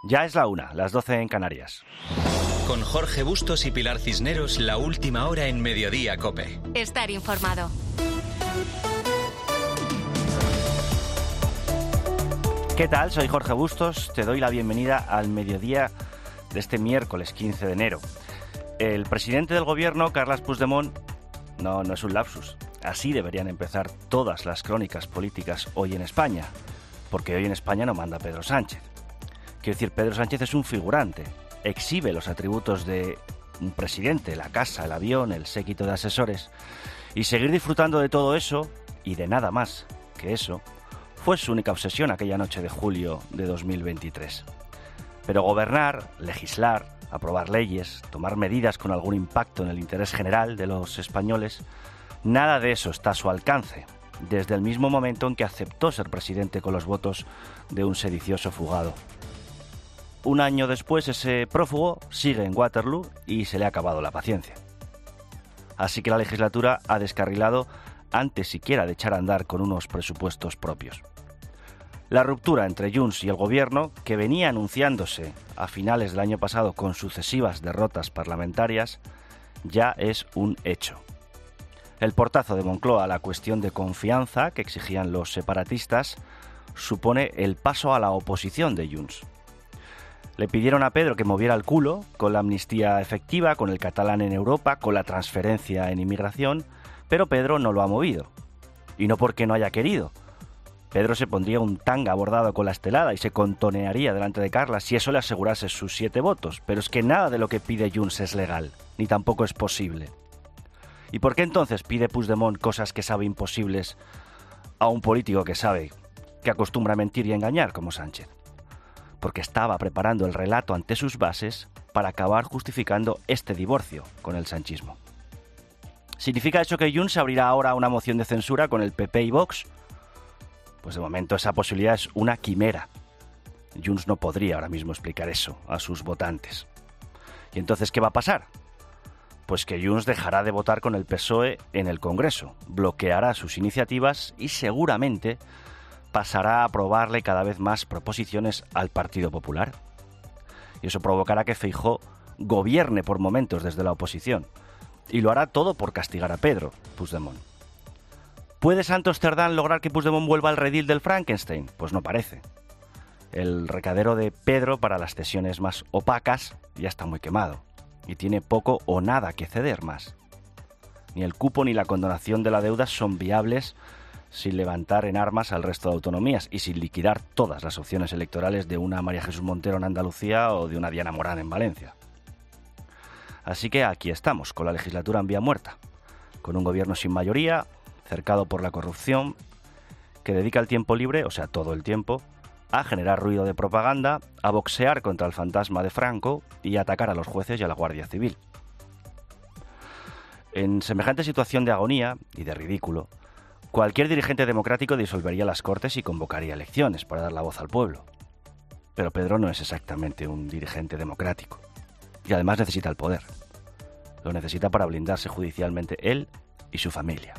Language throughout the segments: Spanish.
Ya es la 1, las 12 en Canarias. Con Jorge Bustos y Pilar Cisneros, la última hora en Mediodía COPE. Estar informado. ¿Qué tal? Soy Jorge Bustos. Te doy la bienvenida al mediodía de este miércoles 15 de enero. El presidente del gobierno, Carles Puigdemont, no es un lapsus. Así deberían empezar todas las crónicas políticas hoy en España, porque hoy en España no manda Pedro Sánchez. Quiero decir, Pedro Sánchez es un figurante, exhibe los atributos de un presidente, la casa, el avión, el séquito de asesores, y seguir disfrutando de todo eso, y de nada más que eso, fue su única obsesión aquella noche de julio de 2023. Pero gobernar, legislar, aprobar leyes, tomar medidas con algún impacto en el interés general de los españoles, nada de eso está a su alcance, desde el mismo momento en que aceptó ser presidente con los votos de un sedicioso fugado. Un año después, ese prófugo sigue en Waterloo y se le ha acabado la paciencia. Así que la legislatura ha descarrilado antes siquiera de echar a andar con unos presupuestos propios. La ruptura entre Junts y el gobierno, que venía anunciándose a finales del año pasado con sucesivas derrotas parlamentarias, ya es un hecho. El portazo de Moncloa a la cuestión de confianza que exigían los separatistas supone el paso a la oposición de Junts. Le pidieron a Pedro que moviera el culo con la amnistía efectiva, con el catalán en Europa, con la transferencia en inmigración, pero Pedro no lo ha movido. Y no porque no haya querido. Pedro se pondría un tanga bordado con la estelada y se contonearía delante de Carla si eso le asegurase sus 7 votos. Pero es que nada de lo que pide Junts es legal, ni tampoco es posible. ¿Y por qué entonces pide Puigdemont cosas que sabe imposibles a un político que sabe que acostumbra a mentir y engañar como Sánchez? Porque estaba preparando el relato ante sus bases para acabar justificando este divorcio con el sanchismo. ¿Significa eso que Junts abrirá ahora una moción de censura con el PP y Vox? Pues de momento esa posibilidad es una quimera. Junts no podría ahora mismo explicar eso a sus votantes. ¿Y entonces qué va a pasar? Pues que Junts dejará de votar con el PSOE en el Congreso, bloqueará sus iniciativas y seguramente pasará a aprobarle cada vez más proposiciones al Partido Popular. Y eso provocará que Feijóo gobierne por momentos desde la oposición. Y lo hará todo por castigar a Pedro Puigdemont. ¿Puede Santos Cerdán lograr que Puigdemont vuelva al redil del Frankenstein? Pues no parece. El recadero de Pedro para las cesiones más opacas ya está muy quemado. Y tiene poco o nada que ceder más. Ni el cupo ni la condonación de la deuda son viables sin levantar en armas al resto de autonomías y sin liquidar todas las opciones electorales de una María Jesús Montero en Andalucía o de una Diana Morán en Valencia. Así que aquí estamos, con la legislatura en vía muerta, con un gobierno sin mayoría, cercado por la corrupción, que dedica el tiempo libre, o sea, todo el tiempo, a generar ruido de propaganda, a boxear contra el fantasma de Franco y a atacar a los jueces y a la Guardia Civil. En semejante situación de agonía y de ridículo, cualquier dirigente democrático disolvería las Cortes y convocaría elecciones para dar la voz al pueblo. Pero Pedro no es exactamente un dirigente democrático. Y además necesita el poder. Lo necesita para blindarse judicialmente él y su familia.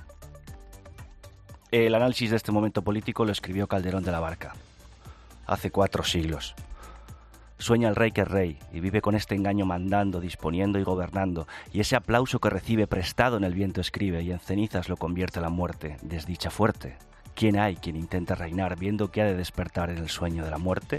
El análisis de este momento político lo escribió Calderón de la Barca. Hace 4 siglos. Sueña el rey que es rey y vive con este engaño mandando, disponiendo y gobernando, y ese aplauso que recibe prestado en el viento escribe y en cenizas lo convierte la muerte, desdicha fuerte. ¿Quién hay quien intenta reinar viendo que ha de despertar en el sueño de la muerte?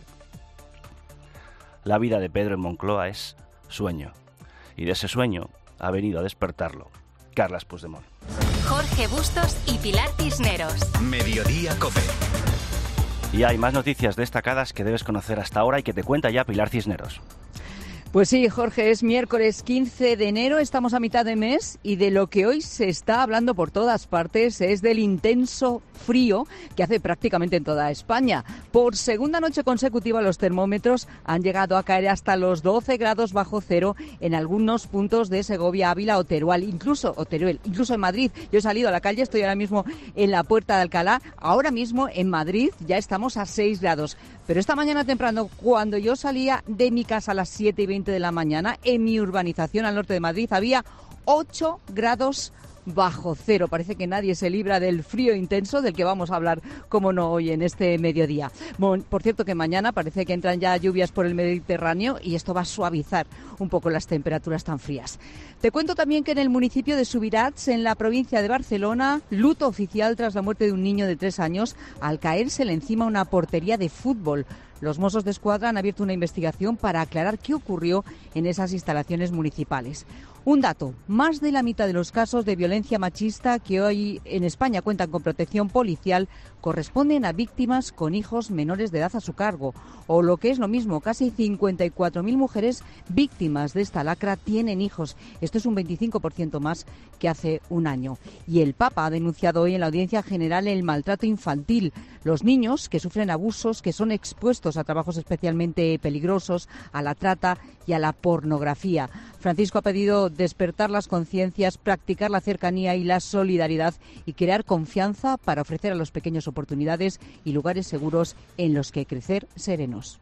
La vida de Pedro en Moncloa es sueño, y de ese sueño ha venido a despertarlo Carles Puigdemont. Jorge Bustos y Pilar Cisneros. Mediodía COPE. Y hay más noticias destacadas que debes conocer hasta ahora y que te cuenta ya Pilar Cisneros. Pues sí, Jorge, es miércoles 15 de enero, estamos a mitad de mes y de lo que hoy se está hablando por todas partes es del intenso frío que hace prácticamente en toda España. Por segunda noche consecutiva los termómetros han llegado a caer hasta los 12 grados bajo cero en algunos puntos de Segovia, Ávila o Teruel, incluso en Madrid. Yo he salido a la calle, estoy ahora mismo en la Puerta de Alcalá. Ahora mismo en Madrid ya estamos a 6 grados. Pero esta mañana temprano, cuando yo salía de mi casa a las 7:20 de la mañana, en mi urbanización al norte de Madrid había 8 grados bajo cero. Parece que nadie se libra del frío intenso del que vamos a hablar, como no, hoy en este mediodía. Por cierto, que mañana parece que entran ya lluvias por el Mediterráneo y esto va a suavizar un poco las temperaturas tan frías. Te cuento también que en el municipio de Subirats, en la provincia de Barcelona, luto oficial tras la muerte de un niño de 3 años al caérsele encima una portería de fútbol. Los Mossos d'Esquadra han abierto una investigación para aclarar qué ocurrió en esas instalaciones municipales. Un dato, más de la mitad de los casos de violencia machista que hoy en España cuentan con protección policial corresponden a víctimas con hijos menores de edad a su cargo. O lo que es lo mismo, casi 54.000 mujeres víctimas de esta lacra tienen hijos. Esto es un 25% más que hace un año. Y el Papa ha denunciado hoy en la Audiencia General el maltrato infantil. Los niños que sufren abusos, que son expuestos a trabajos especialmente peligrosos, a la trata y a la pornografía. Francisco ha pedido despertar las conciencias, practicar la cercanía y la solidaridad y crear confianza para ofrecer a los pequeños oportunidades y lugares seguros en los que crecer serenos.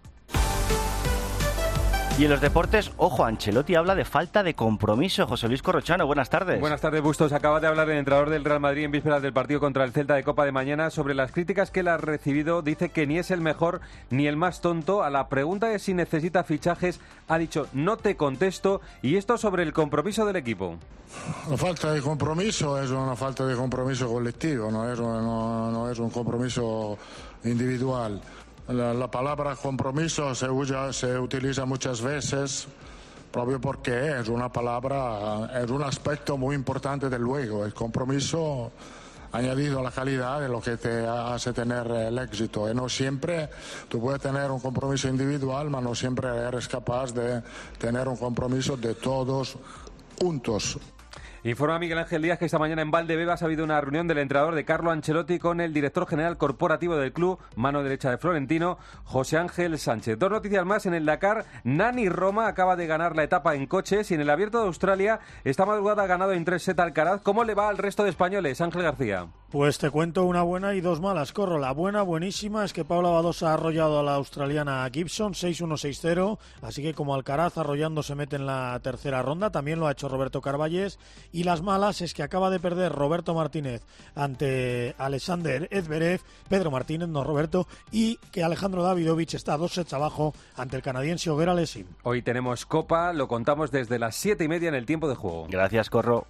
Y en los deportes, ojo, Ancelotti habla de falta de compromiso. José Luis Corrochano, buenas tardes. Buenas tardes, Bustos. Acaba de hablar el entrenador del Real Madrid en vísperas del partido contra el Celta de Copa de mañana sobre las críticas que él ha recibido. Dice que ni es el mejor ni el más tonto. A la pregunta de si necesita fichajes, ha dicho, no te contesto. Y esto sobre el compromiso del equipo. La falta de compromiso es una falta de compromiso colectivo, no es un compromiso individual. La palabra compromiso se utiliza muchas veces proprio porque es una palabra, es un aspecto muy importante del juego. El compromiso añadido a la calidad de lo que te hace tener el éxito. Y no siempre tú puedes tener un compromiso individual, pero no siempre eres capaz de tener un compromiso de todos juntos. Informa Miguel Ángel Díaz que esta mañana en Valdebebas ha habido una reunión del entrenador de Carlo Ancelotti con el director general corporativo del club, mano derecha de Florentino, José Ángel Sánchez. Dos noticias más en el Dakar. Nani Roma acaba de ganar la etapa en coches y en el Abierto de Australia esta madrugada ha ganado en 3 sets Alcaraz. ¿Cómo le va al resto de españoles, Ángel García? Pues te cuento una buena y dos malas, Corro. La buena, buenísima, es que Paula Badosa ha arrollado a la australiana Gibson 6-1, 6-0, así que como Alcaraz arrollando se mete en la tercera ronda, también lo ha hecho Roberto Carballés. Y las malas es que acaba de perder Roberto Martínez ante Alexander Zverev, Pedro Martínez, no Roberto, y que Alejandro Davidovich está 2 sets abajo ante el canadiense Auger Aliassime. Hoy tenemos Copa, lo contamos desde las 7:30 en el tiempo de juego. Gracias, Corro.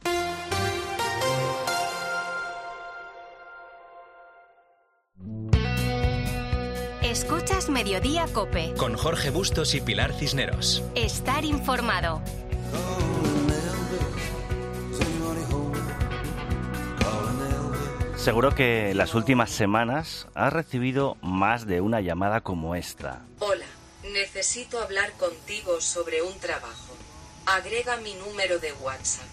Escuchas Mediodía COPE. Con Jorge Bustos y Pilar Cisneros. Estar informado. Seguro que en las últimas semanas has recibido más de una llamada como esta. Hola, necesito hablar contigo sobre un trabajo. Agrega mi número de WhatsApp.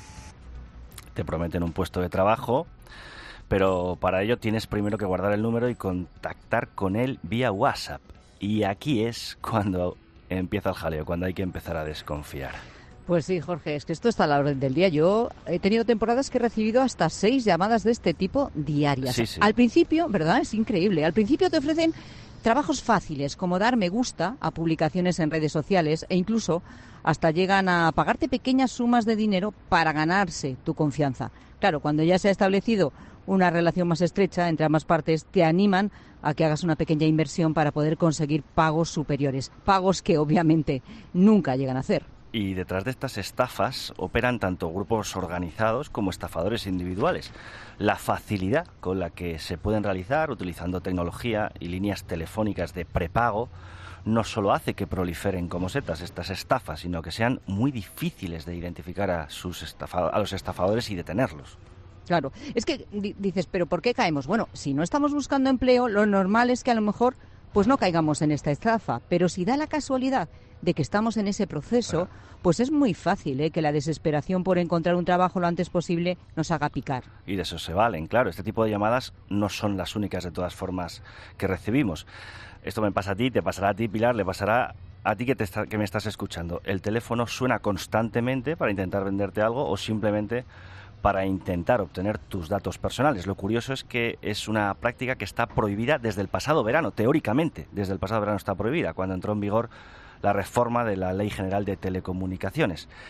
Te prometen un puesto de trabajo, pero para ello tienes primero que guardar el número y contactar con él vía WhatsApp. Y aquí es cuando empieza el jaleo, cuando hay que empezar a desconfiar. Pues sí, Jorge, es que esto está a la orden del día. Yo he tenido temporadas que he recibido hasta 6 llamadas de este tipo diarias. Sí, sí. Al principio, ¿verdad? Es increíble. Al principio te ofrecen trabajos fáciles, como dar me gusta a publicaciones en redes sociales e incluso hasta llegan a pagarte pequeñas sumas de dinero para ganarse tu confianza. Claro, cuando ya se ha establecido una relación más estrecha entre ambas partes, te animan a que hagas una pequeña inversión para poder conseguir pagos superiores. Pagos que obviamente nunca llegan a hacer. Y detrás de estas estafas operan tanto grupos organizados como estafadores individuales. La facilidad con la que se pueden realizar utilizando tecnología y líneas telefónicas de prepago no solo hace que proliferen como setas estas estafas, sino que sean muy difíciles de identificar a los estafadores y detenerlos. Claro, es que dices, ¿pero por qué caemos? Bueno, si no estamos buscando empleo, lo normal es que a lo mejor pues no caigamos en esta estafa, pero si da la casualidad de que estamos en ese proceso, pues es muy fácil que la desesperación por encontrar un trabajo lo antes posible nos haga picar. Y de eso se valen, claro. Este tipo de llamadas no son las únicas de todas formas que recibimos. Esto me pasa a ti, te pasará a ti, Pilar, le pasará a ti que me estás escuchando. El teléfono suena constantemente para intentar venderte algo o simplemente para intentar obtener tus datos personales. Lo curioso es que es una práctica que está prohibida desde el pasado verano, teóricamente. Desde el pasado verano está prohibida, cuando entró en vigor la reforma de la Ley General de Telecomunicaciones.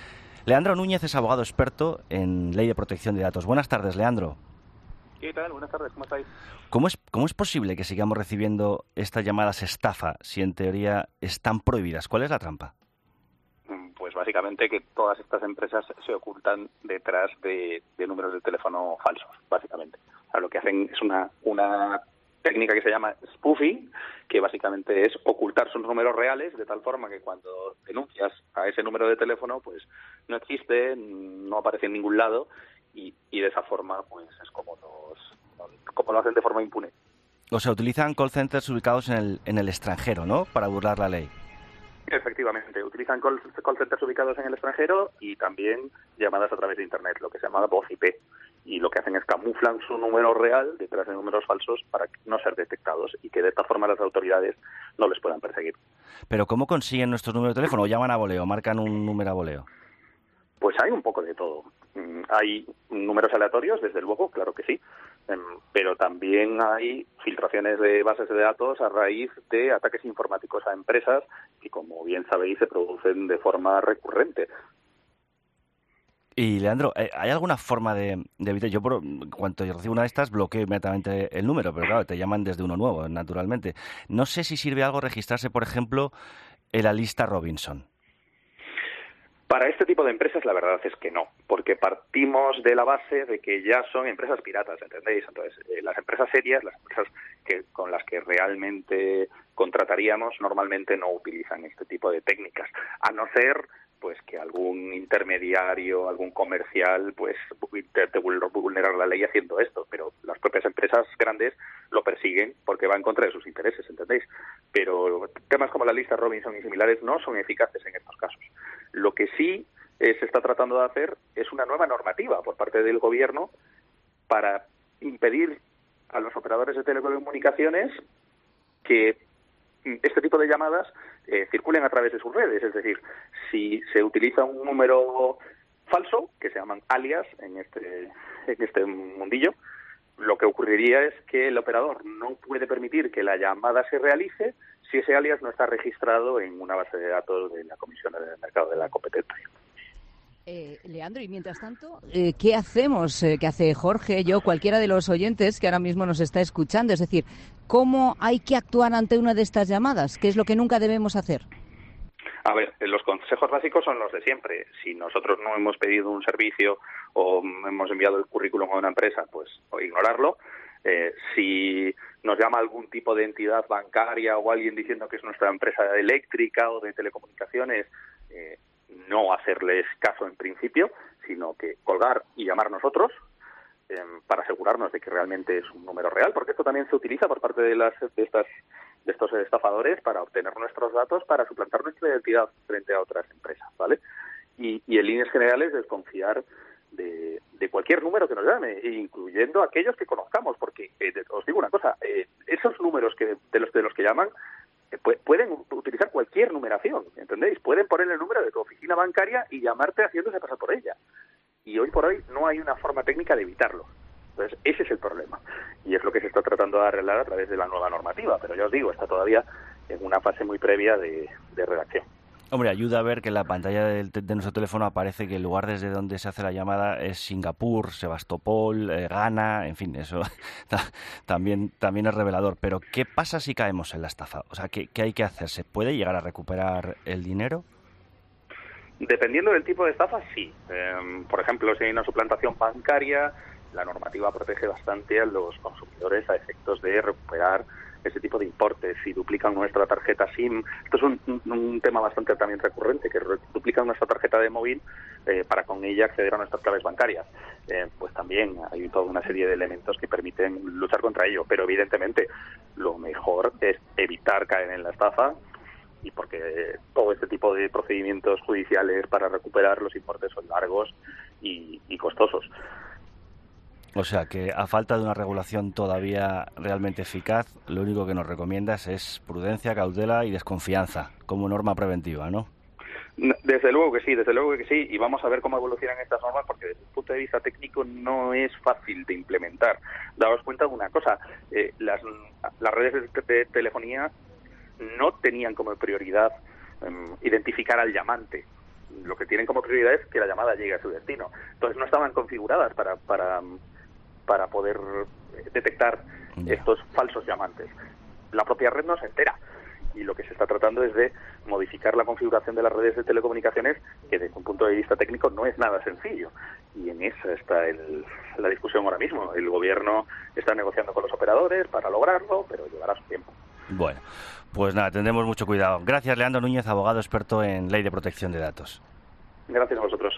Leandro Núñez es abogado experto en ley de protección de datos. Buenas tardes, Leandro. ¿Qué tal? Buenas tardes, ¿cómo estáis? ¿Cómo es posible que sigamos recibiendo estas llamadas estafa si en teoría están prohibidas? ¿Cuál es la trampa? Pues básicamente que todas estas empresas se ocultan detrás de números de teléfono falsos, básicamente. O sea, lo que hacen es una técnica que se llama spoofing, que básicamente es ocultar sus números reales de tal forma que cuando denuncias a ese número de teléfono, pues no existe, no aparece en ningún lado y de esa forma pues es como lo hacen de forma impune. O sea, utilizan call centers ubicados en el extranjero, ¿no?, para burlar la ley. Efectivamente, utilizan call centers ubicados en el extranjero y también llamadas a través de Internet, lo que se llama voz IP. Y lo que hacen es camuflan su número real detrás de números falsos para no ser detectados y que de esta forma las autoridades no les puedan perseguir. ¿Pero cómo consiguen nuestros números de teléfono? ¿O llaman a voleo, marcan un número a voleo? Pues hay un poco de todo. Hay números aleatorios, desde luego, claro que sí, pero también hay filtraciones de bases de datos a raíz de ataques informáticos a empresas que, como bien sabéis, se producen de forma recurrente. Y, Leandro, ¿hay alguna forma de evitar? Yo, cuando yo recibo una de estas, bloqueo inmediatamente el número, pero claro, te llaman desde uno nuevo, naturalmente. No sé si sirve algo registrarse, por ejemplo, en la lista Robinson. Para este tipo de empresas la verdad es que no, porque partimos de la base de que ya son empresas piratas, ¿entendéis? Entonces, las empresas serias, las empresas con las que realmente contrataríamos, normalmente no utilizan este tipo de técnicas, a no ser pues que algún intermediario, algún comercial, pues intente vulnerar la ley haciendo esto, pero las propias empresas grandes lo persiguen porque va en contra de sus intereses, ¿entendéis? Pero temas como la lista Robinson y similares no son eficaces en estos casos. Lo que sí se está tratando de hacer es una nueva normativa por parte del gobierno para impedir a los operadores de telecomunicaciones que este tipo de llamadas circulen a través de sus redes. Es decir, si se utiliza un número falso, que se llaman alias en este mundillo, lo que ocurriría es que el operador no puede permitir que la llamada se realice si ese alias no está registrado en una base de datos de la Comisión del Mercado de la Competencia. Leandro, y mientras tanto, ¿qué hacemos? ¿Qué hace Jorge, yo, cualquiera de los oyentes que ahora mismo nos está escuchando? Es decir, ¿cómo hay que actuar ante una de estas llamadas? ¿Qué es lo que nunca debemos hacer? A ver, los consejos básicos son los de siempre. Si nosotros no hemos pedido un servicio o hemos enviado el currículum a una empresa, pues ignorarlo. Si nos llama algún tipo de entidad bancaria o alguien diciendo que es nuestra empresa eléctrica o de telecomunicaciones, no hacerles caso en principio, sino que colgar y llamar nosotros para asegurarnos de que realmente es un número real, porque esto también se utiliza por parte de estos estafadores para obtener nuestros datos para suplantar nuestra identidad frente a otras empresas, ¿vale? Y en líneas generales desconfiar de cualquier número que nos llame, incluyendo aquellos que conozcamos, porque os digo una cosa, esos números de los que llaman pueden utilizar cualquier numeración, ¿entendéis? Pueden poner el número de tu oficina bancaria y llamarte haciéndose pasar por ella. Y hoy por hoy no hay una forma técnica de evitarlo. Entonces, ese es el problema. Y es lo que se está tratando de arreglar a través de la nueva normativa. Pero ya os digo, está todavía en una fase muy previa de redacción. Hombre, ayuda a ver que en la pantalla de nuestro teléfono aparece que el lugar desde donde se hace la llamada es Singapur, Sebastopol, Ghana, en fin, eso también es revelador. Pero, ¿qué pasa si caemos en la estafa? O sea, ¿qué hay que hacer? ¿Se puede llegar a recuperar el dinero? Dependiendo del tipo de estafa, sí. Por ejemplo, si hay una suplantación bancaria, la normativa protege bastante a los consumidores a efectos de recuperar ese tipo de importes. Si duplican nuestra tarjeta SIM, esto es un tema bastante también recurrente, que duplican nuestra tarjeta de móvil para con ella acceder a nuestras claves bancarias. Pues también hay toda una serie de elementos que permiten luchar contra ello, pero evidentemente lo mejor es evitar caer en la estafa, y porque todo este tipo de procedimientos judiciales para recuperar los importes son largos y costosos. O sea, que a falta de una regulación todavía realmente eficaz, lo único que nos recomiendas es prudencia, cautela y desconfianza como norma preventiva, ¿no? Desde luego que sí, y vamos a ver cómo evolucionan estas normas, porque desde el punto de vista técnico no es fácil de implementar. Daos cuenta de una cosa, las redes de telefonía no tenían como prioridad identificar al llamante. lo que tienen como prioridad es que la llamada llegue a su destino. Entonces no estaban configuradas para poder detectar estos falsos llamantes. La propia red no se entera, y lo que se está tratando es de modificar la configuración de las redes de telecomunicaciones, que desde un punto de vista técnico no es nada sencillo, y en esa está la discusión ahora mismo. El gobierno está negociando con los operadores para lograrlo, pero llevará su tiempo. Bueno, pues nada, tendremos mucho cuidado. Gracias, Leandro Núñez, abogado experto en ley de protección de datos. Gracias a vosotros.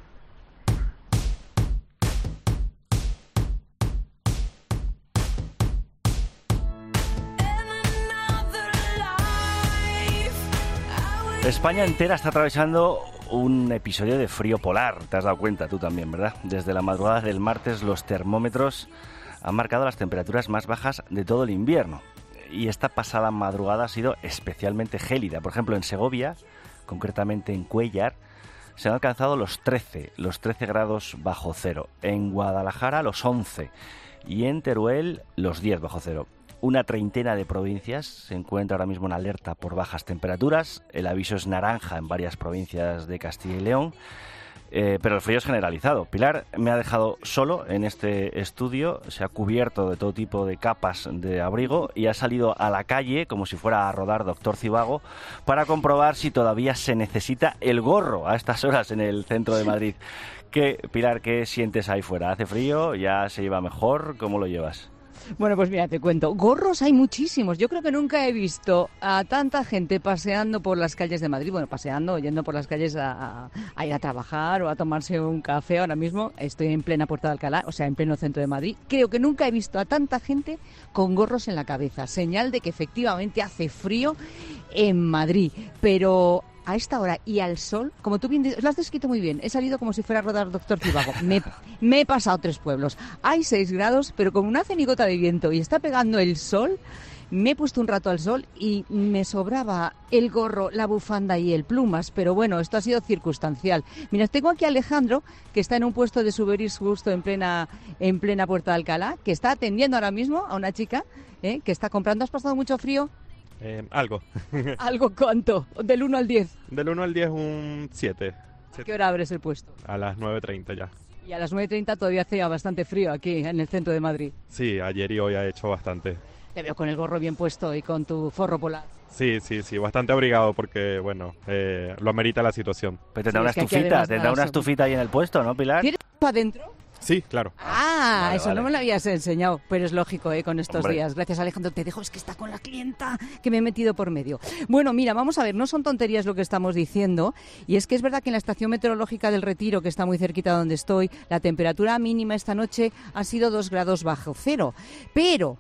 España entera está atravesando un episodio de frío polar. Te has dado cuenta tú también, ¿verdad? Desde la madrugada del martes los termómetros han marcado las temperaturas más bajas de todo el invierno. Y esta pasada madrugada ha sido especialmente gélida. Por ejemplo, en Segovia, concretamente en Cuéllar, se han alcanzado los 13 grados bajo cero. En Guadalajara los 11 y en Teruel los 10 bajo cero. Una treintena de provincias se encuentra ahora mismo en alerta por bajas temperaturas. El aviso es naranja en varias provincias de Castilla y León, pero el frío es generalizado. Pilar me ha dejado solo en este estudio, se ha cubierto de todo tipo de capas de abrigo y ha salido a la calle, como si fuera a rodar Doctor Zivago, para comprobar si todavía se necesita el gorro a estas horas en el centro de Madrid. Pilar, ¿qué sientes ahí fuera? ¿Hace frío? ¿Ya se lleva mejor? ¿Cómo lo llevas? Bueno, pues mira, te cuento. Gorros hay muchísimos. Yo creo que nunca he visto a tanta gente paseando por las calles de Madrid. Bueno, paseando, yendo por las calles a ir a trabajar o a tomarse un café. Ahora mismo estoy en plena Puerta de Alcalá, o sea, en pleno centro de Madrid. Creo que nunca he visto a tanta gente con gorros en la cabeza. Señal de que efectivamente hace frío en Madrid. Pero a esta hora y al sol, como tú bien dices, lo has descrito muy bien, he salido como si fuera a rodar Doctor Zivago, me he pasado 3 pueblos, hay 6 grados, pero como no hace ni gota de viento y está pegando el sol, me he puesto un rato al sol y me sobraba el gorro, la bufanda y el plumas, pero bueno, esto ha sido circunstancial. Mira, tengo aquí a Alejandro, que está en un puesto de souvenirs justo en plena Puerta de Alcalá, que está atendiendo ahora mismo a una chica que está comprando. ¿Has pasado mucho frío? Algo. ¿Algo cuánto? ¿Del 1 al 10? Del 1 al 10 un 7. ¿A qué hora abres el puesto? A las 9:30 ya. Y a las 9:30 todavía hacía bastante frío aquí en el centro de Madrid. Sí, ayer y hoy ha hecho bastante. Te veo con el gorro bien puesto y con tu forro polar. Sí, bastante abrigado porque, bueno, lo amerita la situación. Pero tendrá una estufita ahí en el pueesto, ¿no, Pilar? ¿Tienes para adentro? Sí, claro. Vale. No me lo habías enseñado, pero es lógico, con estos días. Gracias, Alejandro. Te dejo, es que está con la clienta que me he metido por medio. Bueno, mira, vamos a ver, no son tonterías lo que estamos diciendo, y es que es verdad que en la estación meteorológica del Retiro, que está muy cerquita de donde estoy, la temperatura mínima esta noche ha sido 2 grados bajo cero. Pero,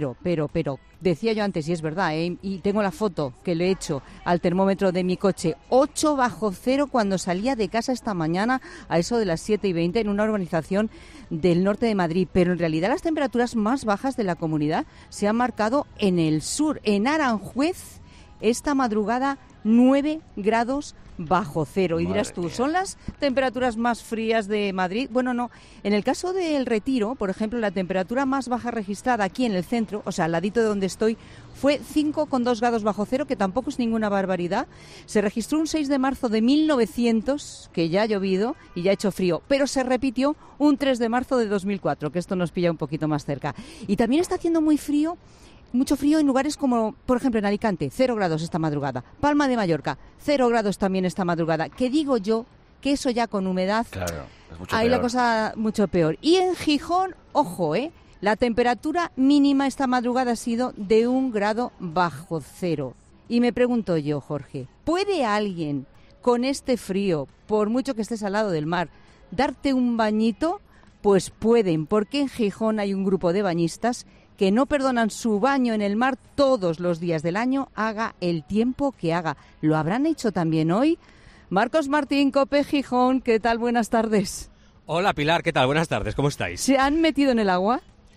decía yo antes, y es verdad, y tengo la foto que le he hecho al termómetro de mi coche, 8 bajo cero cuando salía de casa esta mañana a eso de las 7:20 en una urbanización del norte de Madrid. Pero en realidad las temperaturas más bajas de la comunidad se han marcado en el sur. En Aranjuez, esta madrugada, 9 grados bajo cero. Y dirás tú, ¿son las temperaturas más frías de Madrid? Bueno, no. En el caso del Retiro, por ejemplo, la temperatura más baja registrada aquí en el centro, o sea, al ladito de donde estoy, fue 5,2 grados bajo cero, que tampoco es ninguna barbaridad. Se registró un 6 de marzo de 1900, que ya ha llovido y ya ha hecho frío, pero se repitió un 3 de marzo de 2004, que esto nos pilla un poquito más cerca. Y también está haciendo mucho frío en lugares como, por ejemplo, en Alicante, 0 grados esta madrugada. Palma de Mallorca, 0 grados también esta madrugada. Que digo yo que eso ya con humedad, claro, es mucho ahí peor. La cosa mucho peor. Y en Gijón, ojo, la temperatura mínima esta madrugada ha sido de 1 grado bajo cero. Y me pregunto yo, Jorge, ¿puede alguien con este frío, por mucho que estés al lado del mar, darte un bañito? Pues pueden, porque en Gijón hay un grupo de bañistas que no perdonan su baño en el mar todos los días del año, haga el tiempo que haga. ¿Lo habrán hecho también hoy? Marcos Martín, COPE Gijón, ¿qué tal? Buenas tardes. Hola Pilar, ¿qué tal? Buenas tardes, ¿cómo estáis? ¿Se han metido en el agua?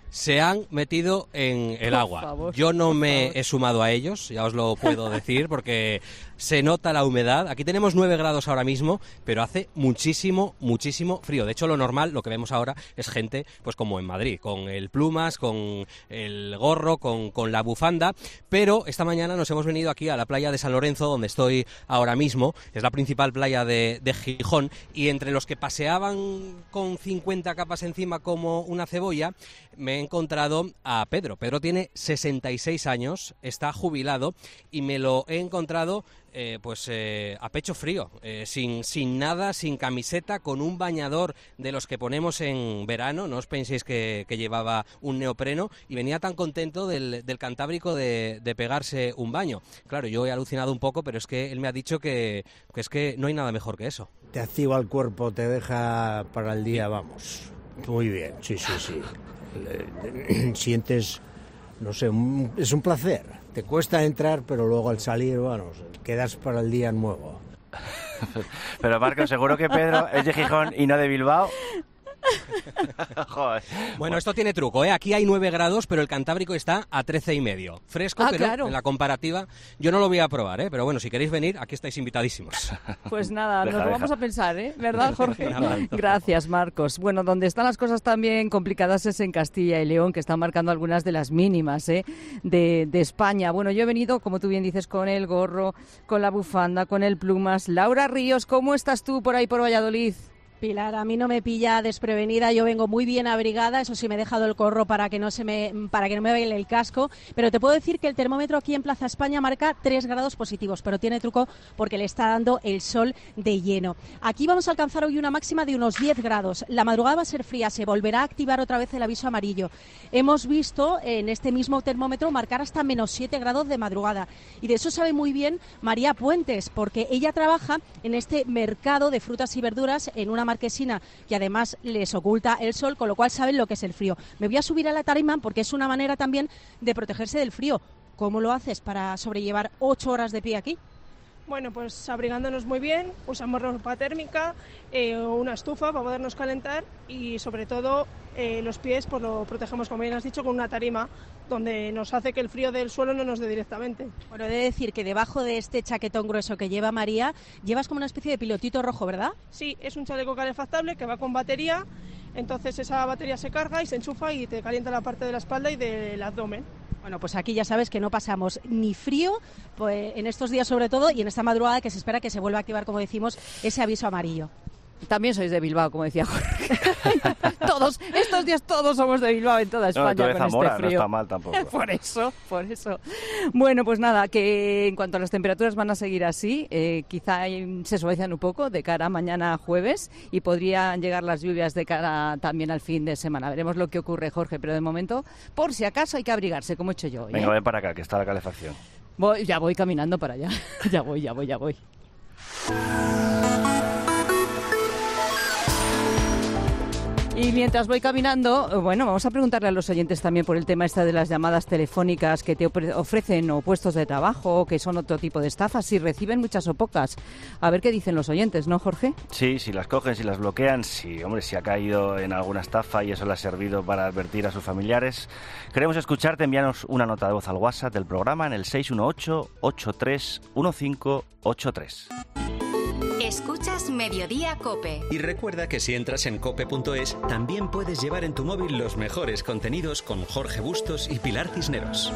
se han metido en el agua. Favor, yo no me he sumado a ellos, ya os lo puedo decir, porque se nota la humedad. Aquí tenemos 9 grados ahora mismo, pero hace muchísimo, muchísimo frío. De hecho, lo normal, lo que vemos ahora, es gente, pues como en Madrid, con el plumas, con el gorro, con la bufanda. Pero esta mañana nos hemos venido aquí a la playa de San Lorenzo, donde estoy ahora mismo. Es la principal playa de Gijón, y entre los que paseaban con 50 capas encima como una cebolla, me he encontrado a Pedro. Pedro tiene 66 años, está jubilado, y me lo he encontrado a pecho frío, sin nada, sin camiseta, con un bañador de los que ponemos en verano. No os penséis que llevaba un neopreno, y venía tan contento del Cantábrico de pegarse un baño. Claro, yo he alucinado un poco, pero es que él me ha dicho que es que no hay nada mejor que eso. Te activa el cuerpo, te deja para el día, vamos. Muy bien, sí. Sientes, no sé, es un placer. Te cuesta entrar, pero luego al salir, bueno, quedas para el día nuevo. Pero Marco, seguro que Pedro es de Gijón y no de Bilbao. Joder. Bueno, esto tiene truco, ¿eh? Aquí hay 9 grados, pero el Cantábrico está a 13,5. Fresco, pero claro. En la comparativa yo no lo voy a probar, ¿eh? Pero bueno, si queréis venir, aquí estáis invitadísimos. Pues nada, nos lo vamos a pensar, ¿eh? ¿Verdad, Jorge? Gracias, Marcos. Bueno, donde están las cosas también complicadas es en Castilla y León, que están marcando algunas de las mínimas de España. Bueno, yo he venido, como tú bien dices, con el gorro, con la bufanda, con el plumas. Laura Ríos, ¿cómo estás tú por ahí por Valladolid? Pilar, a mí no me pilla desprevenida, yo vengo muy bien abrigada, eso sí me he dejado el gorro para que no me baile el casco, pero te puedo decir que el termómetro aquí en Plaza España marca 3 grados positivos, pero tiene truco porque le está dando el sol de lleno. Aquí vamos a alcanzar hoy una máxima de unos 10 grados, la madrugada va a ser fría, se volverá a activar otra vez el aviso amarillo. Hemos visto en este mismo termómetro marcar hasta menos 7 grados de madrugada, y de eso sabe muy bien María Puentes, porque ella trabaja en este mercado de frutas y verduras en una marquesina que además les oculta el sol, con lo cual saben lo que es el frío. Me voy a subir a la tarima porque es una manera también de protegerse del frío. ¿Cómo lo haces para sobrellevar 8 horas de pie aquí? Bueno, pues abrigándonos muy bien, usamos ropa térmica, una estufa para podernos calentar, y sobre todo los pies pues lo protegemos, como bien has dicho, con una tarima donde nos hace que el frío del suelo no nos dé directamente. Bueno, he de decir que debajo de este chaquetón grueso que lleva María, llevas como una especie de pilotito rojo, ¿verdad? Sí, es un chaleco calefactable que va con batería, entonces esa batería se carga y se enchufa y te calienta la parte de la espalda y del abdomen. Bueno, pues aquí ya sabes que no pasamos ni frío, pues en estos días sobre todo, y en esta madrugada que se espera que se vuelva a activar, como decimos, ese aviso amarillo. También sois de Bilbao, como decía Jorge. Todos, estos días todos somos de Bilbao en toda España, tú de con Zamora, este frío. No está mal tampoco. Por eso. Bueno, pues nada, que en cuanto a las temperaturas van a seguir así, quizá se suavizan un poco de cara a mañana jueves, y podrían llegar las lluvias de cara también al fin de semana. Veremos lo que ocurre, Jorge, pero de momento, por si acaso, hay que abrigarse, como he hecho yo hoy. Venga, ven para acá, que está la calefacción. Ya voy caminando para allá. Ya voy. Y mientras voy caminando, bueno, vamos a preguntarle a los oyentes también por el tema de las llamadas telefónicas que te ofrecen, o puestos de trabajo, o que son otro tipo de estafas, si reciben muchas o pocas. A ver qué dicen los oyentes, ¿no, Jorge? Sí, si las cogen, si las bloquean, sí, hombre, si ha caído en alguna estafa y eso le ha servido para advertir a sus familiares. Queremos escucharte, envíanos una nota de voz al WhatsApp del programa en el 618-83-1583. Escuchas Mediodía COPE. Y recuerda que si entras en cope.es, también puedes llevar en tu móvil los mejores contenidos con Jorge Bustos y Pilar Cisneros.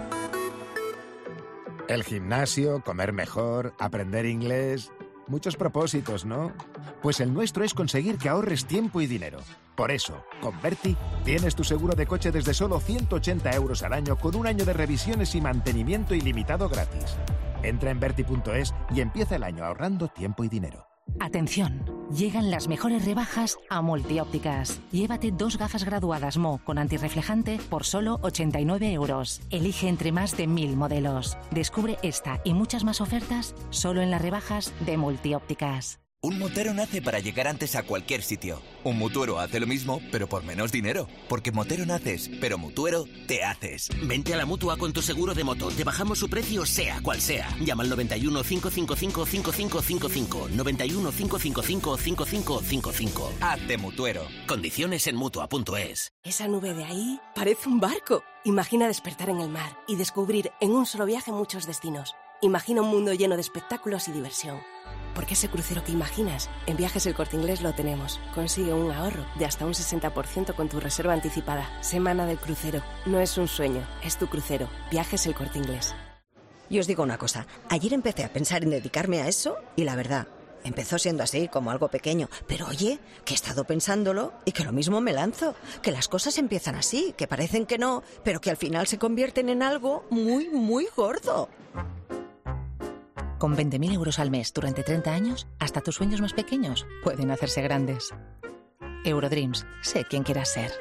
El gimnasio, comer mejor, aprender inglés... Muchos propósitos, ¿no? Pues el nuestro es conseguir que ahorres tiempo y dinero. Por eso, con Berti tienes tu seguro de coche desde solo 180 euros al año, con un año de revisiones y mantenimiento ilimitado gratis. Entra en Berti.es y empieza el año ahorrando tiempo y dinero. Atención, llegan las mejores rebajas a Multiópticas. Llévate 2 gafas graduadas Mo con antirreflejante por solo 89 euros. Elige entre más de 1000 modelos. Descubre esta y muchas más ofertas solo en las rebajas de Multiópticas. Un motero nace para llegar antes a cualquier sitio. Un mutuero hace lo mismo, pero por menos dinero. Porque motero naces, pero mutuero te haces. Vente a la Mutua con tu seguro de moto. Te bajamos su precio sea cual sea. Llama al 91 555 5555. 91 555 5555. Hazte mutuero. Condiciones en Mutua.es. Esa nube de ahí parece un barco. Imagina despertar en el mar y descubrir en un solo viaje muchos destinos. Imagina un mundo lleno de espectáculos y diversión. Porque ese crucero que imaginas, en Viajes El Corte Inglés lo tenemos. Consigue un ahorro de hasta un 60% con tu reserva anticipada. Semana del crucero. No es un sueño, es tu crucero. Viajes El Corte Inglés. Y os digo una cosa, ayer empecé a pensar en dedicarme a eso y la verdad, empezó siendo así, como algo pequeño. Pero oye, que he estado pensándolo y que lo mismo me lanzo. Que las cosas empiezan así, que parecen que no, pero que al final se convierten en algo muy, muy gordo. Con 20.000 euros al mes durante 30 años, hasta tus sueños más pequeños pueden hacerse grandes. Eurodreams, sé quién quieras ser.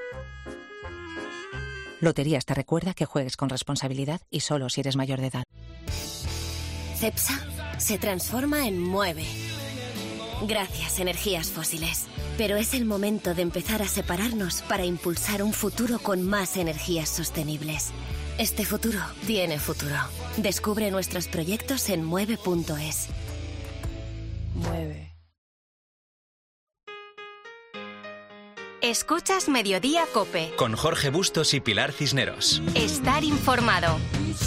Loterías te recuerda que juegues con responsabilidad y solo si eres mayor de edad. Cepsa se transforma en Mueve. Gracias, energías fósiles. Pero es el momento de empezar a separarnos para impulsar un futuro con más energías sostenibles. Este futuro tiene futuro. Descubre nuestros proyectos en mueve.es. Mueve. Escuchas Mediodía COPE. Con Jorge Bustos y Pilar Cisneros. Estar informado.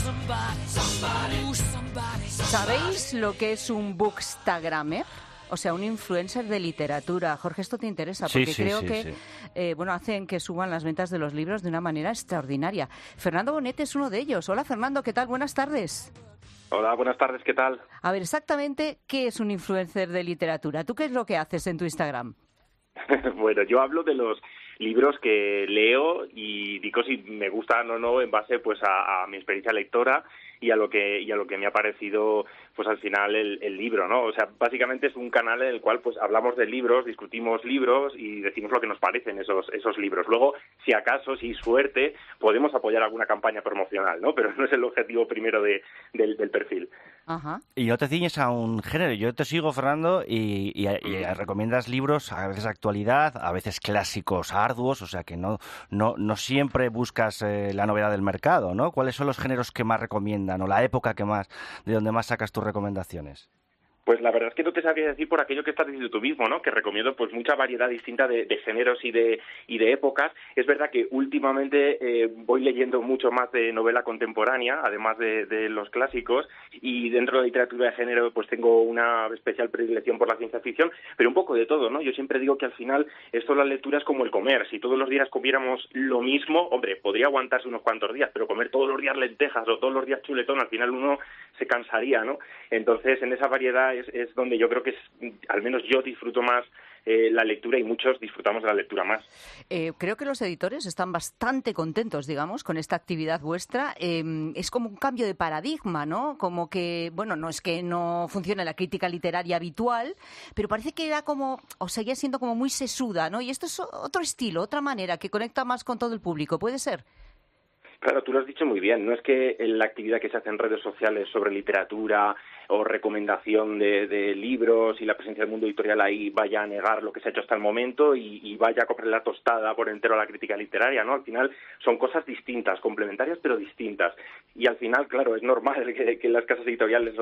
¿Sabéis lo que es un bookstagrammer? O sea, un influencer de literatura. Jorge, esto te interesa porque creo que hacen que suban las ventas de los libros de una manera extraordinaria. Fernando Bonet es uno de ellos. Hola, Fernando, ¿qué tal? Buenas tardes. Hola, buenas tardes, ¿qué tal? A ver, exactamente, ¿qué es un influencer de literatura? ¿Tú qué es lo que haces en tu Instagram? Bueno, yo hablo de los libros que leo y digo si me gustan o no en base pues a mi experiencia lectora y a lo que me ha parecido pues al final el libro, ¿no? O sea, básicamente es un canal en el cual pues hablamos de libros, discutimos libros y decimos lo que nos parecen esos libros. Luego, si acaso, si suerte, podemos apoyar alguna campaña promocional, ¿no? Pero no es el objetivo primero del perfil. Ajá. Y no te ciñes a un género. Yo te sigo, Fernando, y recomiendas libros a veces de actualidad, a veces clásicos arduos, o sea que no siempre buscas la novedad del mercado, ¿no? ¿Cuáles son los géneros que más recomiendan o la época de donde más sacas tus recomendaciones? Pues la verdad es que no te sabría decir por aquello que estás diciendo tú mismo, ¿no? Que recomiendo pues mucha variedad distinta de géneros y de épocas. Es verdad que últimamente voy leyendo mucho más de novela contemporánea, además de los clásicos, y dentro de la literatura de género pues tengo una especial predilección por la ciencia ficción, pero un poco de todo, ¿no? Yo siempre digo que al final esto de la lectura es como el comer. Si todos los días comiéramos lo mismo, hombre, podría aguantarse unos cuantos días, pero comer todos los días lentejas o todos los días chuletón, al final uno se cansaría, ¿no? Entonces, en esa variedad es donde yo creo que al menos yo disfruto más la lectura y muchos disfrutamos de la lectura más. Creo que los editores están bastante contentos, digamos, con esta actividad vuestra. Es como un cambio de paradigma, ¿no? Como que, bueno, no es que no funcione la crítica literaria habitual, pero parece que era como, o seguía siendo como muy sesuda, ¿no? Y esto es otro estilo, otra manera que conecta más con todo el público, ¿puede ser? Claro, tú lo has dicho muy bien. No es que la actividad que se hace en redes sociales sobre literatura o recomendación de libros y la presencia del mundo editorial ahí vaya a negar lo que se ha hecho hasta el momento y vaya a coger la tostada por entero a la crítica literaria, ¿no? Al final son cosas distintas, complementarias pero distintas. Y al final, claro, es normal que las casas editoriales,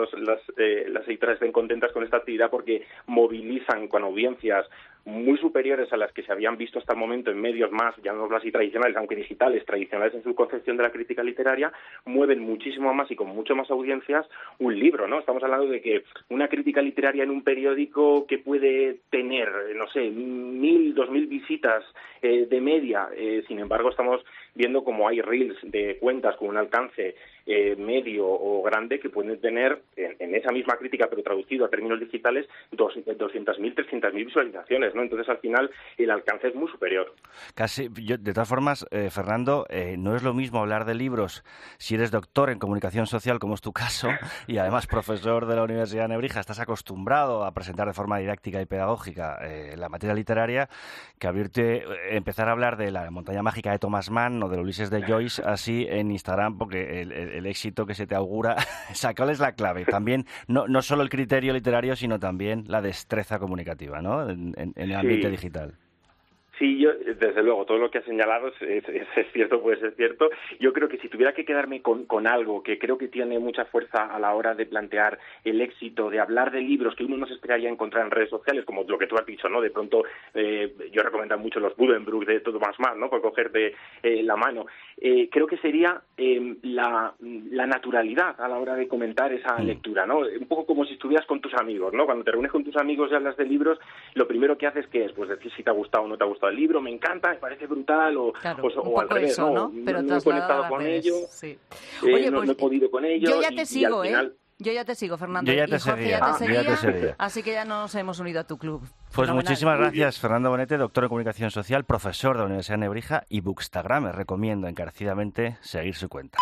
las editoras estén contentas con esta actividad porque movilizan con audiencias muy superiores a las que se habían visto hasta el momento en medios más, llamémoslo así, tradicionales, aunque digitales, tradicionales en su concepción de la crítica literaria, mueven muchísimo más y con mucho más audiencias un libro, ¿no? Estamos hablando de que una crítica literaria en un periódico que puede tener, no sé, 1.000, 2.000 visitas de media, sin embargo estamos viendo como hay reels de cuentas con un alcance medio o grande que pueden tener en esa misma crítica, pero traducido a términos digitales, 200.000, 300.000 visualizaciones, ¿no? Entonces, al final, el alcance es muy superior. Casi, de todas formas, Fernando, no es lo mismo hablar de libros si eres doctor en comunicación social, como es tu caso, y además profesor de la Universidad de Nebrija, estás acostumbrado a presentar de forma didáctica y pedagógica la materia literaria, que empezar a hablar de La montaña mágica de Thomas Mann o del Ulises de Joyce así en Instagram, porque el éxito que se te augura, ¿cuál es la clave? También, no solo el criterio literario, sino también la destreza comunicativa, ¿no? En el ambiente digital. Sí, yo, desde luego, todo lo que has señalado es cierto, puede ser cierto. Yo creo que si tuviera que quedarme con algo que creo que tiene mucha fuerza a la hora de plantear el éxito, de hablar de libros que uno no se esperaría encontrar en redes sociales, como lo que tú has dicho, ¿no? De pronto, yo recomiendo mucho los Buddenbrook de Thomas Mann, ¿no? Por cogerte la mano. Creo que sería la naturalidad a la hora de comentar esa lectura, ¿no? Un poco como si estuvieras con tus amigos, ¿no? Cuando te reúnes con tus amigos y hablas de libros, lo primero que haces, ¿qué es? Pues decir si te ha gustado o no te ha gustado el libro, me encanta, me parece brutal, o al revés, eso, ¿no? Pero no he conectado con ello, sí. Oye, no he podido con ello. Yo ya te sigo, final... Yo ya te sigo, Fernando. Yo ya te seguía. Así que ya nos hemos unido a tu club. Pues fenomenal. Muchísimas gracias, Fernando Bonete, doctor en Comunicación Social, profesor de la Universidad de Nebrija y bookstagramer. Recomiendo encarecidamente seguir su cuenta.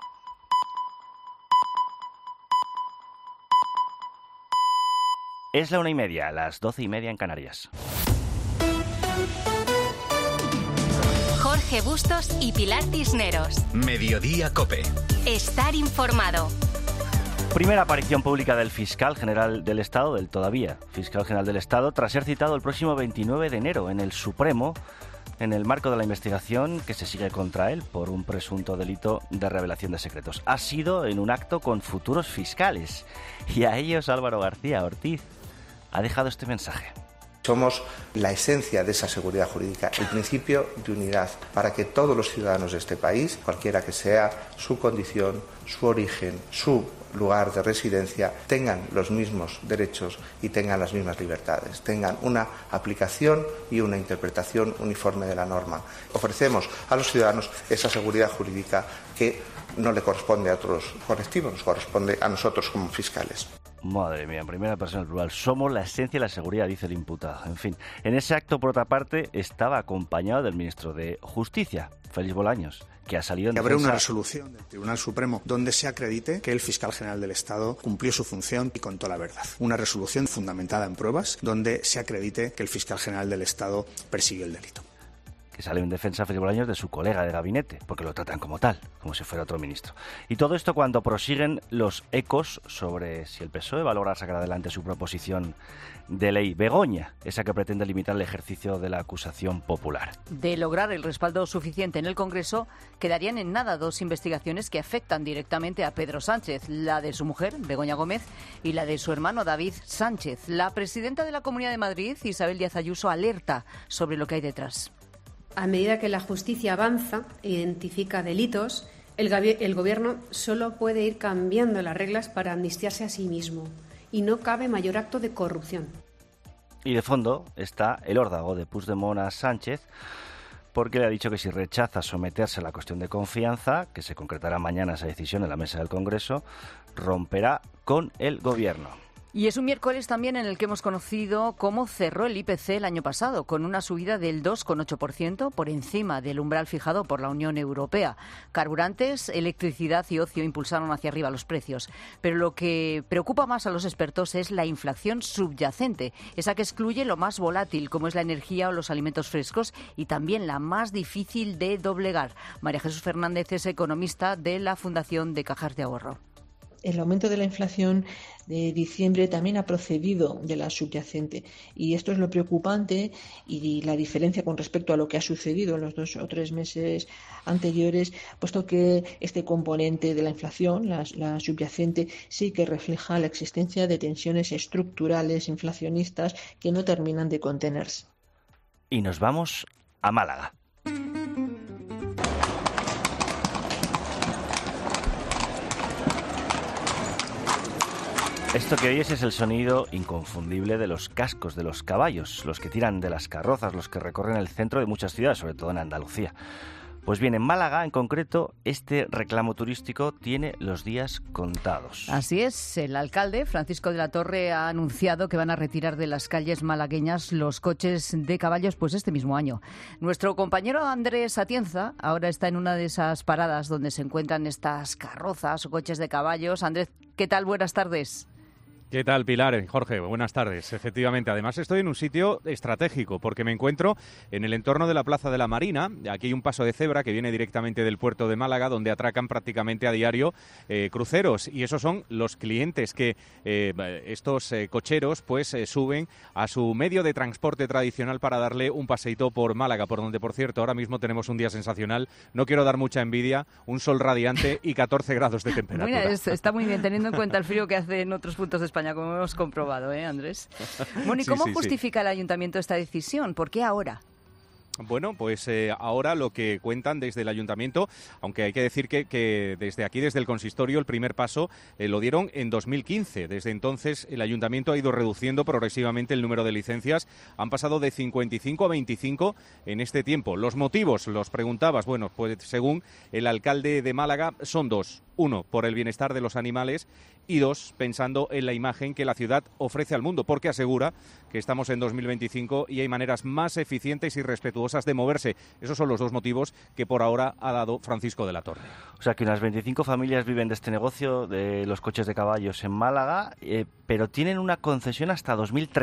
Es la 1:30, las 12:30 en Canarias. Jorge Bustos y Pilar Cisneros. Mediodía COPE. Estar informado. Primera aparición pública del fiscal general del Estado, del todavía fiscal general del Estado, tras ser citado el próximo 29 de enero en el Supremo, en el marco de la investigación que se sigue contra él por un presunto delito de revelación de secretos. Ha sido en un acto con futuros fiscales. Y a ellos Álvaro García Ortiz ha dejado este mensaje. Somos la esencia de esa seguridad jurídica, el principio de unidad, para que todos los ciudadanos de este país, cualquiera que sea su condición, su origen, su lugar de residencia, tengan los mismos derechos y tengan las mismas libertades, tengan una aplicación y una interpretación uniforme de la norma. Ofrecemos a los ciudadanos esa seguridad jurídica que no le corresponde a otros colectivos, nos corresponde a nosotros como fiscales. Madre mía, en primera persona plural. Somos la esencia de la seguridad, dice el imputado. En fin, en ese acto, por otra parte, estaba acompañado del ministro de Justicia, Félix Bolaños, que ha salido en defensa... Habrá una resolución del Tribunal Supremo donde se acredite que el fiscal general del Estado cumplió su función y contó la verdad. Una resolución fundamentada en pruebas donde se acredite que el fiscal general del Estado persiguió el delito. Que sale en defensa Félix Bolaños de su colega de gabinete, porque lo tratan como tal, como si fuera otro ministro. Y todo esto cuando prosiguen los ecos sobre si el PSOE va a lograr sacar adelante su proposición de ley Begoña, esa que pretende limitar el ejercicio de la acusación popular. De lograr el respaldo suficiente en el Congreso, quedarían en nada dos investigaciones que afectan directamente a Pedro Sánchez, la de su mujer, Begoña Gómez, y la de su hermano David Sánchez. La presidenta de la Comunidad de Madrid, Isabel Díaz Ayuso, alerta sobre lo que hay detrás. A medida que la justicia avanza e identifica delitos, el Gobierno solo puede ir cambiando las reglas para amnistiarse a sí mismo y no cabe mayor acto de corrupción. Y de fondo está el órdago de Puigdemont a Sánchez, porque le ha dicho que si rechaza someterse a la cuestión de confianza, que se concretará mañana esa decisión en la mesa del Congreso, romperá con el Gobierno. Y es un miércoles también en el que hemos conocido cómo cerró el IPC el año pasado, con una subida del 2,8% por encima del umbral fijado por la Unión Europea. Carburantes, electricidad y ocio impulsaron hacia arriba los precios. Pero lo que preocupa más a los expertos es la inflación subyacente, esa que excluye lo más volátil, como es la energía o los alimentos frescos, y también la más difícil de doblegar. María Jesús Fernández es economista de la Fundación de Cajas de Ahorro. El aumento de la inflación de diciembre también ha procedido de la subyacente y esto es lo preocupante y la diferencia con respecto a lo que ha sucedido en los 2 o 3 meses anteriores, puesto que este componente de la inflación, la subyacente, sí que refleja la existencia de tensiones estructurales inflacionistas que no terminan de contenerse. Y nos vamos a Málaga. Esto que oyes es el sonido inconfundible de los cascos de los caballos, los que tiran de las carrozas, los que recorren el centro de muchas ciudades, sobre todo en Andalucía. Pues bien, en Málaga, en concreto, este reclamo turístico tiene los días contados. Así es, el alcalde, Francisco de la Torre, ha anunciado que van a retirar de las calles malagueñas los coches de caballos pues este mismo año. Nuestro compañero Andrés Atienza ahora está en una de esas paradas donde se encuentran estas carrozas o coches de caballos. Andrés, ¿qué tal? Buenas tardes. ¿Qué tal, Pilar? Jorge, buenas tardes. Efectivamente, además estoy en un sitio estratégico porque me encuentro en el entorno de la Plaza de la Marina. Aquí hay un paso de cebra que viene directamente del puerto de Málaga, donde atracan prácticamente a diario cruceros, y esos son los clientes que estos cocheros pues suben a su medio de transporte tradicional para darle un paseíto por Málaga, por donde, por cierto, ahora mismo tenemos un día sensacional. No quiero dar mucha envidia, un sol radiante y 14 grados de temperatura. Mira, está muy bien, teniendo en cuenta el frío que hace en otros puntos de España, como hemos comprobado, Andrés? Bueno, ¿y cómo justifica el ayuntamiento esta decisión? ¿Por qué ahora? Bueno, pues ahora lo que cuentan desde el ayuntamiento, aunque hay que decir que desde aquí, desde el consistorio, el primer paso lo dieron en 2015. Desde entonces el ayuntamiento ha ido reduciendo progresivamente el número de licencias. Han pasado de 55 a 25 en este tiempo. Los motivos, los preguntabas, bueno, pues según el alcalde de Málaga son dos. Uno, por el bienestar de los animales, y dos, pensando en la imagen que la ciudad ofrece al mundo, porque asegura que estamos en 2025 y hay maneras más eficientes y respetuosas de moverse. Esos son los dos motivos que por ahora ha dado Francisco de la Torre. O sea que unas 25 familias viven de este negocio de los coches de caballos en Málaga, pero tienen una concesión hasta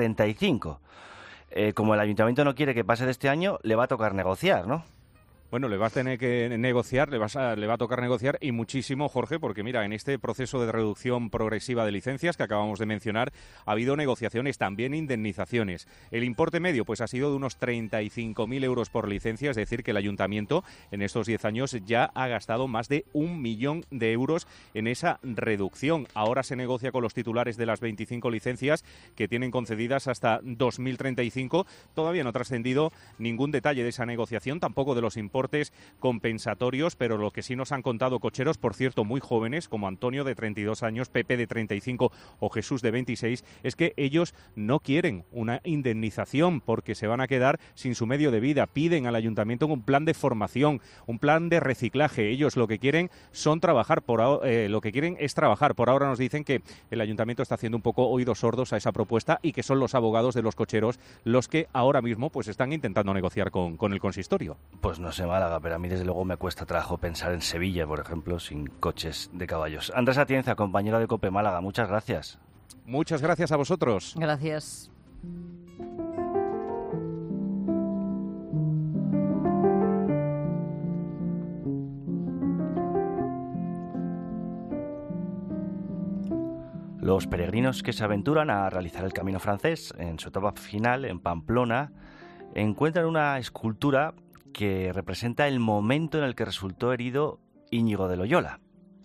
2035. Como el ayuntamiento no quiere que pase de este año, le va a tocar negociar, ¿no? Bueno, le vas a tener que negociar, le va a tocar negociar, y muchísimo, Jorge, porque mira, en este proceso de reducción progresiva de licencias que acabamos de mencionar, ha habido negociaciones, también indemnizaciones. El importe medio pues ha sido de unos 35.000 euros por licencia, es decir, que el ayuntamiento en estos 10 años ya ha gastado más de 1 millón de euros en esa reducción. Ahora se negocia con los titulares de las 25 licencias que tienen concedidas hasta 2035. Todavía no ha trascendido ningún detalle de esa negociación, tampoco de los importes compensatorios, pero lo que sí nos han contado cocheros, por cierto, muy jóvenes, como Antonio, de 32 años, Pepe, de 35 o Jesús, de 26, es que ellos no quieren una indemnización porque se van a quedar sin su medio de vida. Piden al ayuntamiento un plan de formación, un plan de reciclaje. Ellos lo que quieren son trabajar, lo que quieren es trabajar. Por ahora nos dicen que el ayuntamiento está haciendo un poco oídos sordos a esa propuesta y que son los abogados de los cocheros los que ahora mismo pues están intentando negociar con el consistorio. Pues no sé, Málaga, pero a mí desde luego me cuesta trabajo pensar en Sevilla, por ejemplo, sin coches de caballos. Andrés Atienza, compañero de COPE Málaga, muchas gracias. Muchas gracias a vosotros. Gracias. Los peregrinos que se aventuran a realizar el Camino francés en su etapa final en Pamplona encuentran una escultura que representa el momento en el que resultó herido Íñigo de Loyola.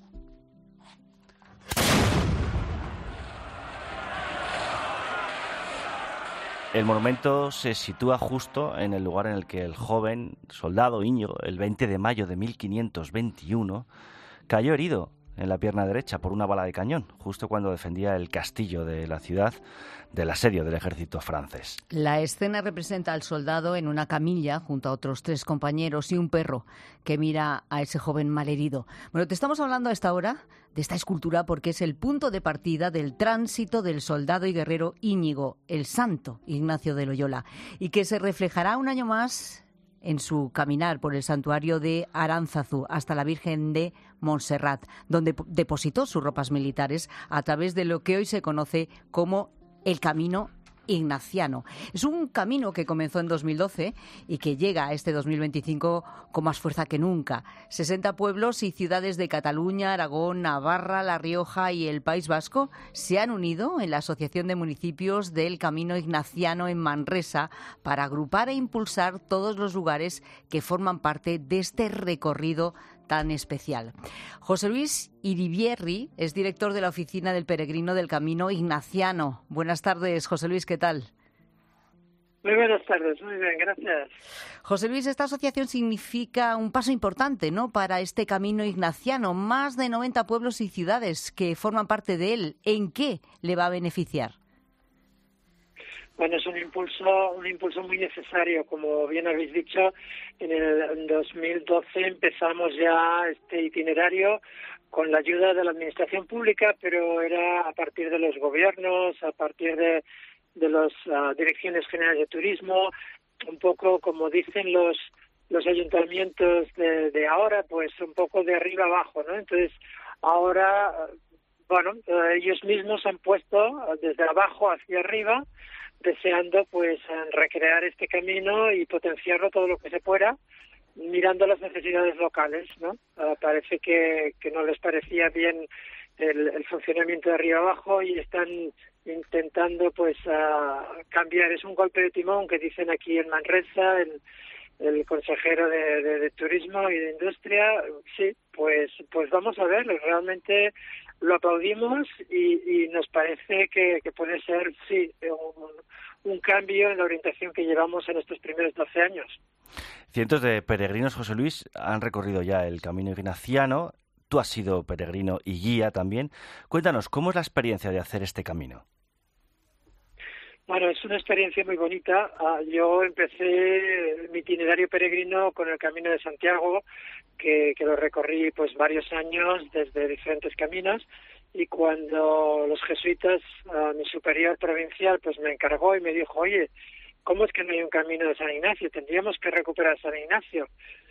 El monumento se sitúa justo en el lugar en el que el joven soldado Íñigo, el 20 de mayo de 1521, cayó herido en la pierna derecha por una bala de cañón, justo cuando defendía el castillo de la ciudad del asedio del ejército francés. La escena representa al soldado en una camilla junto a otros 3 compañeros y un perro que mira a ese joven malherido. Bueno, te estamos hablando a esta hora de esta escultura porque es el punto de partida del tránsito del soldado y guerrero Íñigo, el santo Ignacio de Loyola, y que se reflejará un año más en su caminar por el santuario de Aránzazu hasta la Virgen de Montserrat, donde depositó sus ropas militares a través de lo que hoy se conoce como el Camino Ignaciano. Es un camino que comenzó en 2012 y que llega a este 2025 con más fuerza que nunca. 60 pueblos y ciudades de Cataluña, Aragón, Navarra, La Rioja y el País Vasco se han unido en la Asociación de Municipios del Camino Ignaciano en Manresa para agrupar e impulsar todos los lugares que forman parte de este recorrido tan especial. José Luis Iribierri es director de la Oficina del Peregrino del Camino Ignaciano. Buenas tardes, José Luis, ¿qué tal? Muy buenas tardes, muy bien, gracias. José Luis, esta asociación significa un paso importante, ¿no?, para este Camino Ignaciano. Más de 90 pueblos y ciudades que forman parte de él. ¿En qué le va a beneficiar? Bueno, es un impulso muy necesario. Como bien habéis dicho, en 2012 empezamos ya este itinerario con la ayuda de la administración pública, pero era a partir de los gobiernos, a partir de las direcciones generales de turismo, un poco como dicen los ayuntamientos de ahora, pues un poco de arriba abajo, ¿no? Entonces, ahora ellos mismos han puesto desde abajo hacia arriba, deseando pues recrear este camino y potenciarlo todo lo que se pueda, mirando las necesidades locales, ¿no? Parece que no les parecía bien el funcionamiento de arriba abajo y están intentando pues cambiar. Es un golpe de timón que dicen aquí en Manresa, el consejero de Turismo y de Industria. Sí, pues vamos a ver, realmente lo aplaudimos y nos parece que puede ser, sí, un cambio en la orientación que llevamos en estos primeros 12 años. Cientos de peregrinos, José Luis, han recorrido ya el camino ignaciano. Tú has sido peregrino y guía también. Cuéntanos, ¿cómo es la experiencia de hacer este camino? Bueno, es una experiencia muy bonita. Yo empecé mi itinerario peregrino con el Camino de Santiago, que lo recorrí pues varios años desde diferentes caminos, y cuando los jesuitas, mi superior provincial, pues me encargó y me dijo, oye, ¿cómo es que no hay un camino de San Ignacio? Tendríamos que recuperar San Ignacio.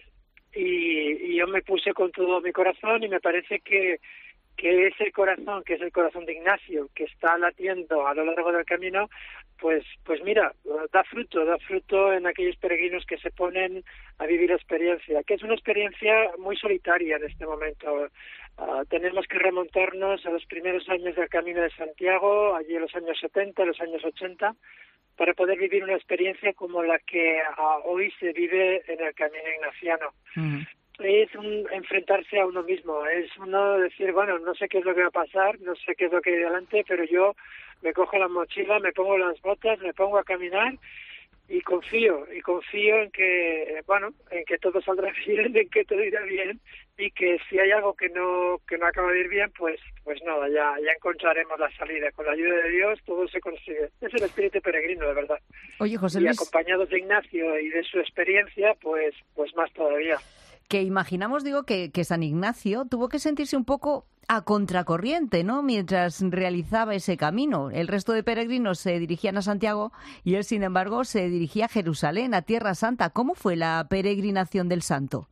Y yo me puse con todo mi corazón y me parece que ese corazón, que es el corazón de Ignacio, que está latiendo a lo largo del camino, pues mira, da fruto en aquellos peregrinos que se ponen a vivir la experiencia, que es una experiencia muy solitaria en este momento. Tenemos que remontarnos a los primeros años del Camino de Santiago, allí en los años 70, los años 80, para poder vivir una experiencia como la que hoy se vive en el Camino Ignaciano. Es enfrentarse a uno mismo, es uno decir, bueno, no sé qué es lo que va a pasar, no sé qué es lo que hay delante, pero yo me cojo la mochila, me pongo las botas, me pongo a caminar y confío en que, en que todo saldrá bien, en que todo irá bien, y que si hay algo que no acaba de ir bien, pues nada, ya encontraremos la salida. Con la ayuda de Dios todo se consigue. Es el espíritu peregrino, de verdad. Oye, José y Luis, acompañados de Ignacio y de su experiencia, pues más todavía. Que imaginamos, digo, que San Ignacio tuvo que sentirse un poco a contracorriente, ¿no?, mientras realizaba ese camino. El resto de peregrinos se dirigían a Santiago y él, sin embargo, se dirigía a Jerusalén, a Tierra Santa. ¿Cómo fue la peregrinación del santo?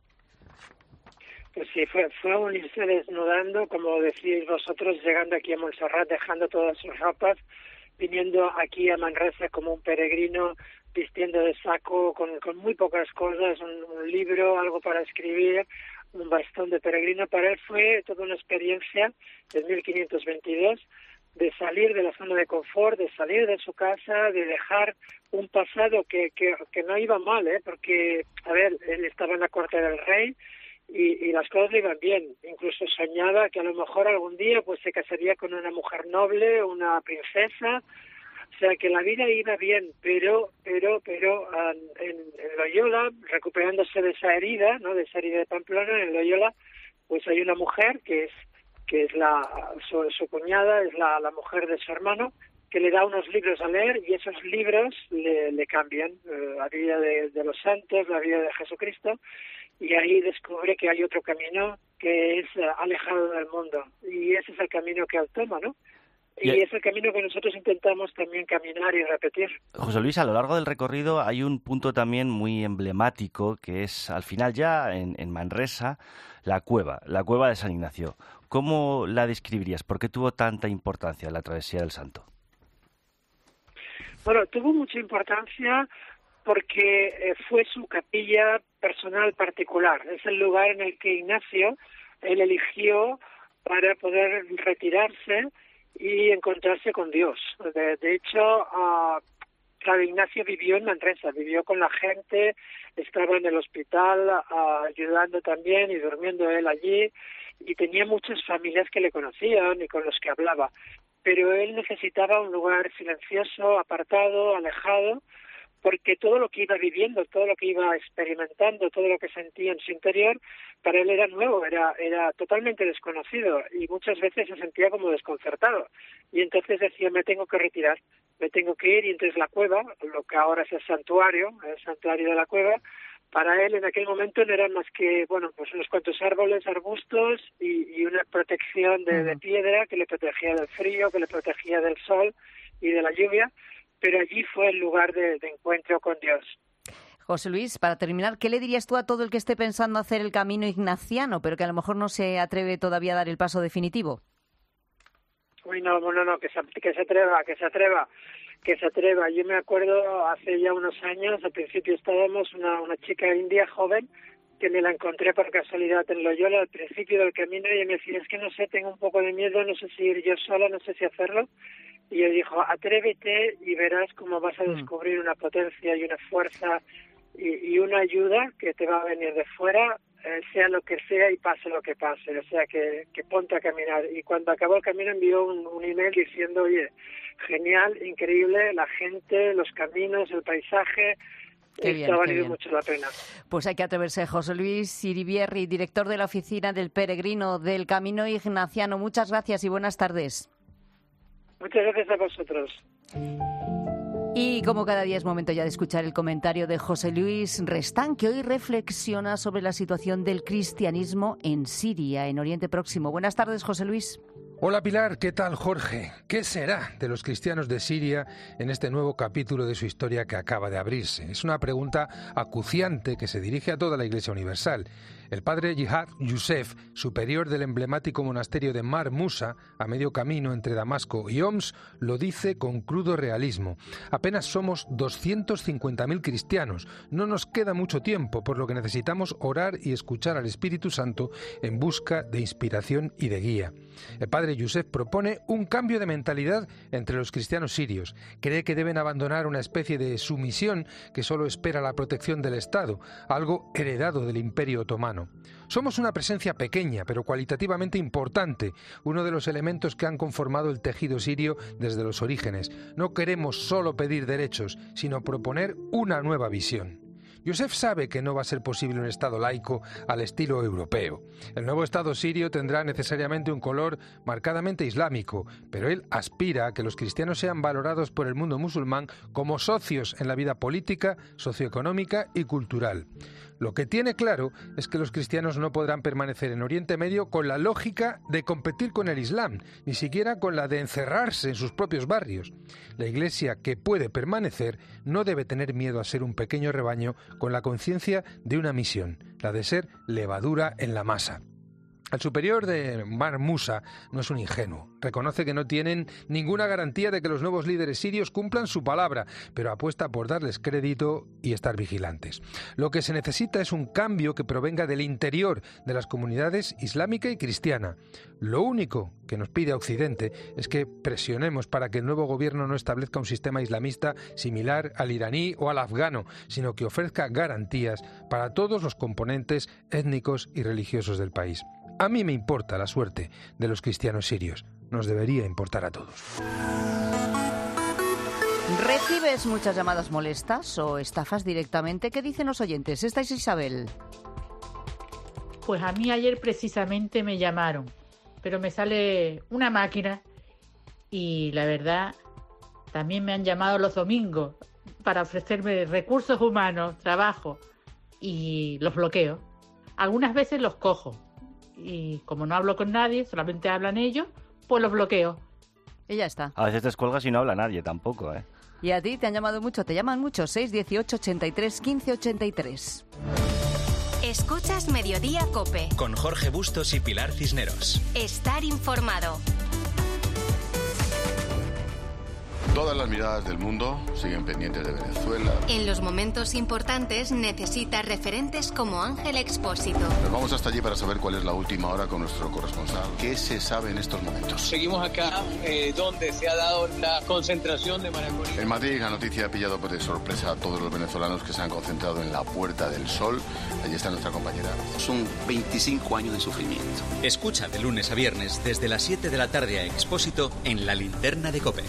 Pues sí, fue un irse desnudando, como decís vosotros, llegando aquí a Montserrat, dejando todas sus ropas, viniendo aquí a Manresa como un peregrino, vistiendo de saco, con muy pocas cosas, un libro, algo para escribir, un bastón de peregrino. Para él fue toda una experiencia en 1522 de salir de la zona de confort, de salir de su casa, de dejar un pasado que no iba mal, porque, a ver, él estaba en la corte del rey y las cosas le iban bien. Incluso soñaba que a lo mejor algún día pues se casaría con una mujer noble, una princesa. O sea, que la vida iba bien, pero en Loyola, recuperándose de esa herida, ¿no?, de esa herida de Pamplona, en Loyola, pues hay una mujer que es su cuñada, es la mujer de su hermano, que le da unos libros a leer y esos libros le cambian la vida de los santos, la vida de Jesucristo, y ahí descubre que hay otro camino que es alejado del mundo, y ese es el camino que él toma, ¿no? Y es el camino que nosotros intentamos también caminar y repetir. José Luis, a lo largo del recorrido hay un punto también muy emblemático, que es al final ya en Manresa, la cueva de San Ignacio. ¿Cómo la describirías? ¿Por qué tuvo tanta importancia la travesía del Santo? Bueno, tuvo mucha importancia porque fue su capilla personal particular. Es el lugar en el que Ignacio, él eligió para poder retirarse y encontrarse con Dios. De hecho, claro, Ignacio vivió en Manresa, vivió con la gente, estaba en el hospital ayudando también y durmiendo él allí, y tenía muchas familias que le conocían y con los que hablaba. Pero él necesitaba un lugar silencioso, apartado, alejado, porque todo lo que iba viviendo, todo lo que iba experimentando, todo lo que sentía en su interior, para él era nuevo, era totalmente desconocido, y muchas veces se sentía como desconcertado. Y entonces decía, me tengo que retirar, me tengo que ir, y entonces la cueva, lo que ahora es el santuario de la cueva, para él en aquel momento no eran más que, pues unos cuantos árboles, arbustos y una protección de piedra que le protegía del frío, que le protegía del sol y de la lluvia, pero allí fue el lugar de encuentro con Dios. José Luis, para terminar, ¿qué le dirías tú a todo el que esté pensando hacer el camino ignaciano, pero que a lo mejor no se atreve todavía a dar el paso definitivo? Uy, no, que se atreva. Yo me acuerdo hace ya unos años, al principio estábamos una chica india joven, que me la encontré por casualidad en Loyola al principio del camino y me decía, es que no sé, tengo un poco de miedo, no sé si ir yo sola, no sé si hacerlo. Y yo dijo, atrévete y verás cómo vas a descubrir una potencia y una fuerza y una ayuda que te va a venir de fuera, sea lo que sea y pase lo que pase. O sea, que ponte a caminar. Y cuando acabó el camino envió un email diciendo, oye, genial, increíble, la gente, los caminos, el paisaje... Esto ha valido mucho la pena. Pues hay que atreverse. José Luis Iribierri, director de la Oficina del Peregrino del Camino Ignaciano. Muchas gracias y buenas tardes. Muchas gracias a vosotros. Y como cada día es momento ya de escuchar el comentario de José Luis Restán, que hoy reflexiona sobre la situación del cristianismo en Siria, en Oriente Próximo. Buenas tardes, José Luis. Hola Pilar, ¿qué tal Jorge? ¿Qué será de los cristianos de Siria en este nuevo capítulo de su historia que acaba de abrirse? Es una pregunta acuciante que se dirige a toda la Iglesia Universal. El padre Jihad Youssef, superior del emblemático monasterio de Mar Musa, a medio camino entre Damasco y Homs, lo dice con crudo realismo. Apenas somos 250.000 cristianos. No nos queda mucho tiempo, por lo que necesitamos orar y escuchar al Espíritu Santo en busca de inspiración y de guía. El padre Youssef propone un cambio de mentalidad entre los cristianos sirios. Cree que deben abandonar una especie de sumisión que solo espera la protección del Estado, algo heredado del Imperio Otomano. Somos una presencia pequeña, pero cualitativamente importante, uno de los elementos que han conformado el tejido sirio desde los orígenes. No queremos solo pedir derechos, sino proponer una nueva visión. Youssef sabe que no va a ser posible un Estado laico al estilo europeo. El nuevo Estado sirio tendrá necesariamente un color marcadamente islámico, pero él aspira a que los cristianos sean valorados por el mundo musulmán como socios en la vida política, socioeconómica y cultural. Lo que tiene claro es que los cristianos no podrán permanecer en Oriente Medio con la lógica de competir con el Islam, ni siquiera con la de encerrarse en sus propios barrios. La Iglesia que puede permanecer no debe tener miedo a ser un pequeño rebaño con la conciencia de una misión, la de ser levadura en la masa. El superior de Mar Musa no es un ingenuo. Reconoce que no tienen ninguna garantía de que los nuevos líderes sirios cumplan su palabra, pero apuesta por darles crédito y estar vigilantes. Lo que se necesita es un cambio que provenga del interior de las comunidades islámica y cristiana. Lo único que nos pide a Occidente es que presionemos para que el nuevo gobierno no establezca un sistema islamista similar al iraní o al afgano, sino que ofrezca garantías para todos los componentes étnicos y religiosos del país. A mí me importa la suerte de los cristianos sirios. Nos debería importar a todos. ¿Recibes muchas llamadas molestas o estafas directamente? ¿Qué dicen los oyentes? Esta es Isabel. Pues a mí ayer precisamente me llamaron, pero me sale una máquina y la verdad también me han llamado los domingos para ofrecerme recursos humanos, trabajo y los bloqueo. Algunas veces los cojo. Y como no hablo con nadie, solamente hablan ellos, pues los bloqueo. Y ya está. A veces descuelgas y no habla nadie tampoco, ¿eh? ¿Y a ti te han llamado mucho? ¿Te llaman mucho? 618 83 15 83. Escuchas Mediodía COPE. Con Jorge Bustos y Pilar Cisneros. Estar informado. Todas las miradas del mundo siguen pendientes de Venezuela. En los momentos importantes necesita referentes como Ángel Expósito. Nos vamos hasta allí para saber cuál es la última hora con nuestro corresponsal. ¿Qué se sabe en estos momentos? Seguimos acá donde se ha dado la concentración de María Corina. En Madrid la noticia ha pillado de sorpresa a todos los venezolanos que se han concentrado en la Puerta del Sol. Allí está nuestra compañera. Son 25 años de sufrimiento. Escucha de lunes a viernes desde las 7 de la tarde a Expósito en La Linterna de COPE.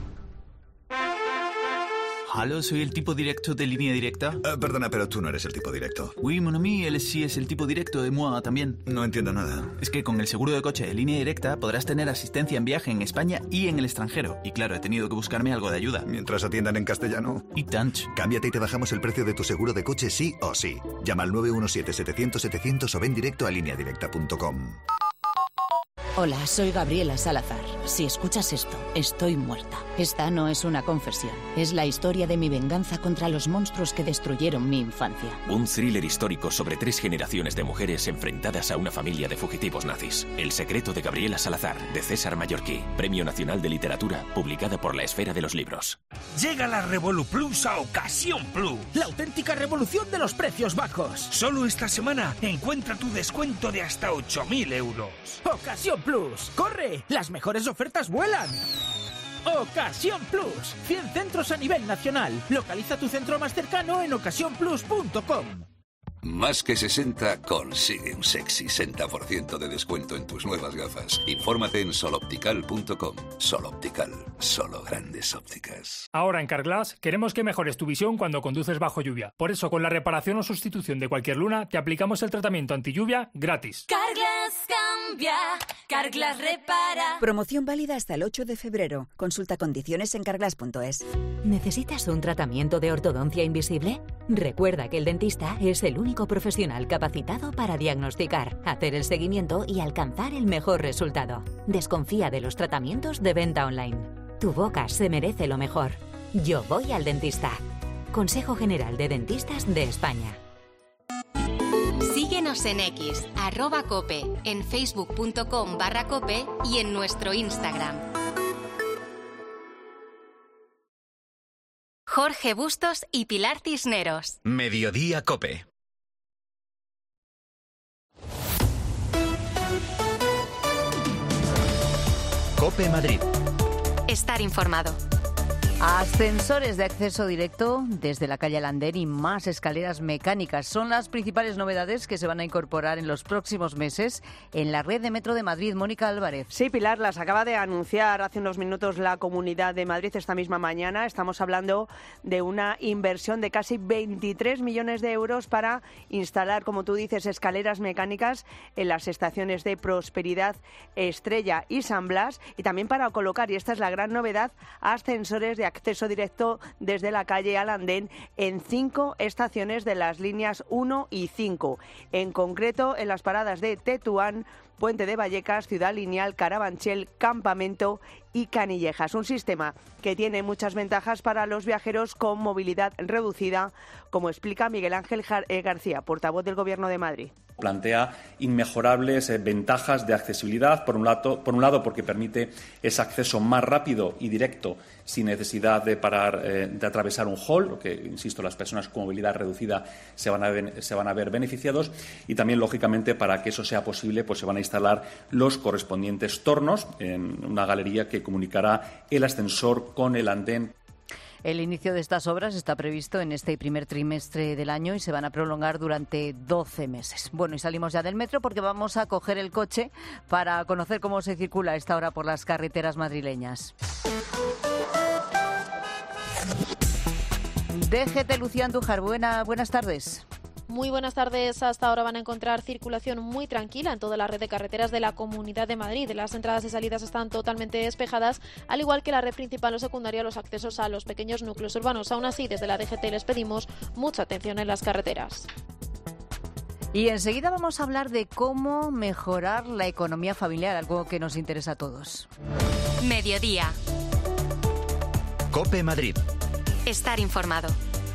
¿Aló, soy el tipo directo de Línea Directa? Perdona, pero tú no eres el tipo directo. Oui, mon ami, él sí es el tipo directo de moi también. No entiendo nada. Es que con el seguro de coche de Línea Directa podrás tener asistencia en viaje en España y en el extranjero. Y claro, he tenido que buscarme algo de ayuda. Mientras atiendan en castellano. Y tanch. Cámbiate y te bajamos el precio de tu seguro de coche sí o sí. Llama al 917-700-700 o ven directo a lineadirecta.com. Hola, soy Gabriela Salazar. Si escuchas esto, estoy muerta. Esta no es una confesión. Es la historia de mi venganza contra los monstruos que destruyeron mi infancia. Un thriller histórico sobre 3 generaciones de mujeres enfrentadas a una familia de fugitivos nazis. El secreto de Gabriela Salazar, de César Mallorquí. Premio Nacional de Literatura, publicada por La Esfera de los Libros. Llega la Revolu Plus a Ocasión Plus. La auténtica revolución de los precios bajos. Solo esta semana encuentra tu descuento de hasta 8.000 euros. Ocasión Plus. ¡Corre! ¡Las mejores ofertas vuelan! Ocasión Plus. 100 centros a nivel nacional. Localiza tu centro más cercano en ocasiónplus.com. Más que 60 consigue un sexy 60% de descuento en tus nuevas gafas. Infórmate en soloptical.com. Soloptical, solo grandes ópticas. Ahora en Carglass queremos que mejores tu visión cuando conduces bajo lluvia. Por eso con la reparación o sustitución de cualquier luna te aplicamos el tratamiento antilluvia gratis. Carglass cambia, Carglass repara. Promoción válida hasta el 8 de febrero. Consulta condiciones en carglass.es. ¿Necesitas un tratamiento de ortodoncia invisible? Recuerda que el dentista es el único profesional capacitado para diagnosticar, hacer el seguimiento y alcanzar el mejor resultado. Desconfía de los tratamientos de venta online. Tu boca se merece lo mejor. Yo voy al dentista. Consejo General de Dentistas de España. Síguenos en X, @cope, en facebook.com/cope y en nuestro Instagram. Jorge Bustos y Pilar Cisneros. Mediodía Cope. Cope Madrid. Estar informado. Ascensores de acceso directo desde la calle Alandén y más escaleras mecánicas son las principales novedades que se van a incorporar en los próximos meses en la red de Metro de Madrid. Mónica Álvarez. Sí, Pilar, las acaba de anunciar hace unos minutos la Comunidad de Madrid esta misma mañana. Estamos hablando de una inversión de casi 23 millones de euros para instalar, como tú dices, escaleras mecánicas en las estaciones de Prosperidad, Estrella y San Blas, y también para colocar, y esta es la gran novedad, ascensores de acceso directo desde la calle Alandén en 5 estaciones de las líneas 1 y 5. En concreto, en las paradas de Tetuán, Puente de Vallecas, Ciudad Lineal, Carabanchel, Campamento y Canillejas. Un sistema que tiene muchas ventajas para los viajeros con movilidad reducida, como explica Miguel Ángel García, portavoz del Gobierno de Madrid. Plantea inmejorables ventajas de accesibilidad, por un lado porque permite ese acceso más rápido y directo sin necesidad de parar, de atravesar un hall, lo que, insisto, las personas con movilidad reducida se van a ver beneficiados, y también, lógicamente, para que eso sea posible, pues se van a instalar los correspondientes tornos en una galería que comunicará el ascensor con el andén. El inicio de estas obras está previsto en este primer trimestre del año y se van a prolongar durante 12 meses. Bueno, y salimos ya del metro porque vamos a coger el coche para conocer cómo se circula a esta hora por las carreteras madrileñas. DGT, Lucía Andújar, buenas tardes. Muy buenas tardes. Hasta ahora van a encontrar circulación muy tranquila en toda la red de carreteras de la Comunidad de Madrid. Las entradas y salidas están totalmente despejadas, al igual que la red principal o secundaria, los accesos a los pequeños núcleos urbanos. Aún así, desde la DGT les pedimos mucha atención en las carreteras. Y enseguida vamos a hablar de cómo mejorar la economía familiar, algo que nos interesa a todos. Mediodía. Cope Madrid. Estar informado.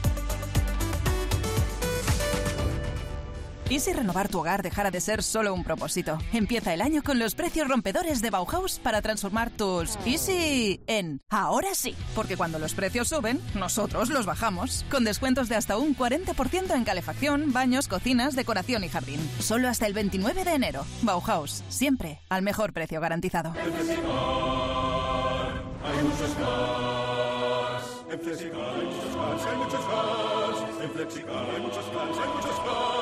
¿Y si renovar tu hogar dejara de ser solo un propósito? Empieza el año con los precios rompedores de Bauhaus para transformar tus Easy en ahora sí. Porque cuando los precios suben, nosotros los bajamos. Con descuentos de hasta un 40% en calefacción, baños, cocinas, decoración y jardín. Solo hasta el 29 de enero. Bauhaus, siempre al mejor precio garantizado. En Flexicar hay muchos cars. En Flexicar hay muchos cars, hay muchos cars. En Flexicar hay muchos cars, hay muchos cars.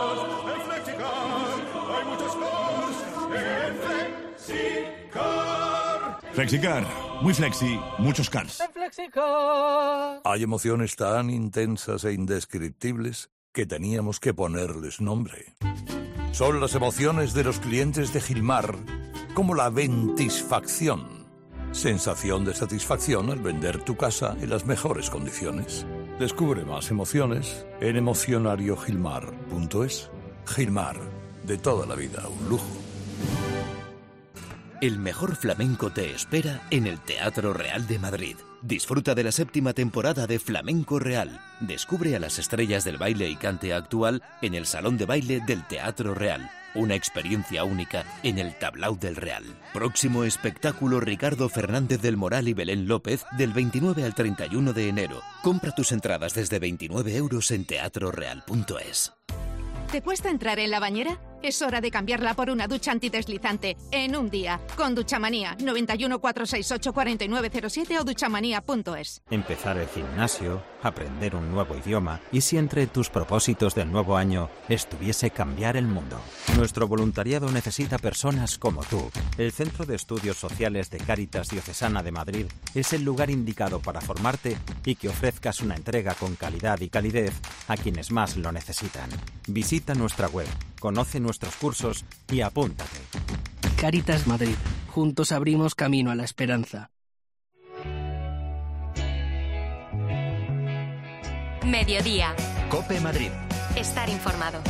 Hay muchos cars en Flexicar. Flexicar, muy flexi, muchos cars. En Flexicar. Hay emociones tan intensas e indescriptibles que teníamos que ponerles nombre. Son las emociones de los clientes de Gilmar, como la ventisfacción. Sensación de satisfacción al vender tu casa en las mejores condiciones. Descubre más emociones en emocionariogilmar.es. Gilmar, de toda la vida, un lujo. El mejor flamenco te espera en el Teatro Real de Madrid. Disfruta de la 7ª temporada de Flamenco Real. Descubre a las estrellas del baile y cante actual en el Salón de Baile del Teatro Real. Una experiencia única en el Tablao del Real. Próximo espectáculo Ricardo Fernández del Moral y Belén López del 29 al 31 de enero. Compra tus entradas desde 29 € en teatroreal.es. ¿Te cuesta entrar en la bañera? Es hora de cambiarla por una ducha antideslizante en un día. Con Duchamanía, 91 468 4907 o duchamanía.es. Empezar el gimnasio, aprender un nuevo idioma y si entre tus propósitos del nuevo año estuviese cambiar el mundo. Nuestro voluntariado necesita personas como tú. El Centro de Estudios Sociales de Cáritas Diocesana de Madrid es el lugar indicado para formarte y que ofrezcas una entrega con calidad y calidez a quienes más lo necesitan. Visita nuestra web, conoce nuestros cursos y apúntate. Cáritas Madrid. Juntos abrimos camino a la esperanza. Mediodía. COPE Madrid. Estar informado.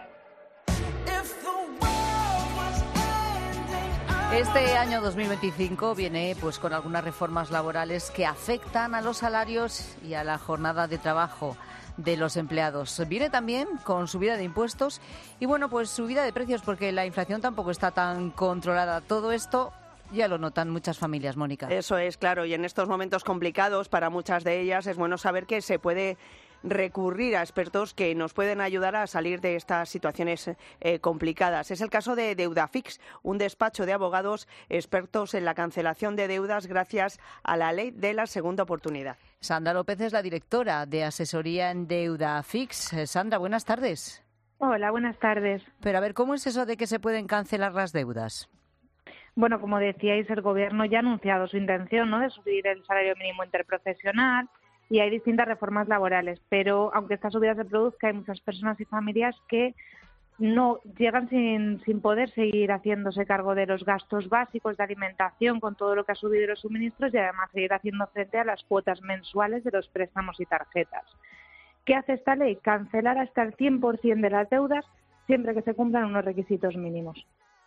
Este año 2025 viene pues con algunas reformas laborales que afectan a los salarios y a la jornada de trabajo de los empleados. Viene también con subida de impuestos y bueno, pues subida de precios porque la inflación tampoco está tan controlada. Todo esto ya lo notan muchas familias, Mónica. Eso es, claro, y en estos momentos complicados para muchas de ellas es bueno saber que se puede recurrir a expertos que nos pueden ayudar a salir de estas situaciones complicadas. Es el caso de Deudafix, un despacho de abogados expertos en la cancelación de deudas gracias a la ley de la segunda oportunidad. Sandra López es la directora de asesoría en Deudafix. Sandra, buenas tardes. Hola, buenas tardes. Pero a ver, ¿cómo es eso de que se pueden cancelar las deudas? Bueno, como decíais, el Gobierno ya ha anunciado su intención, ¿no?, de subir el salario mínimo interprofesional y hay distintas reformas laborales, pero aunque esta subida se produzca, hay muchas personas y familias que no llegan sin poder seguir haciéndose cargo de los gastos básicos de alimentación con todo lo que ha subido los suministros y además seguir haciendo frente a las cuotas mensuales de los préstamos y tarjetas. ¿Qué hace esta ley? Cancelar hasta el 100% de las deudas siempre que se cumplan unos requisitos mínimos.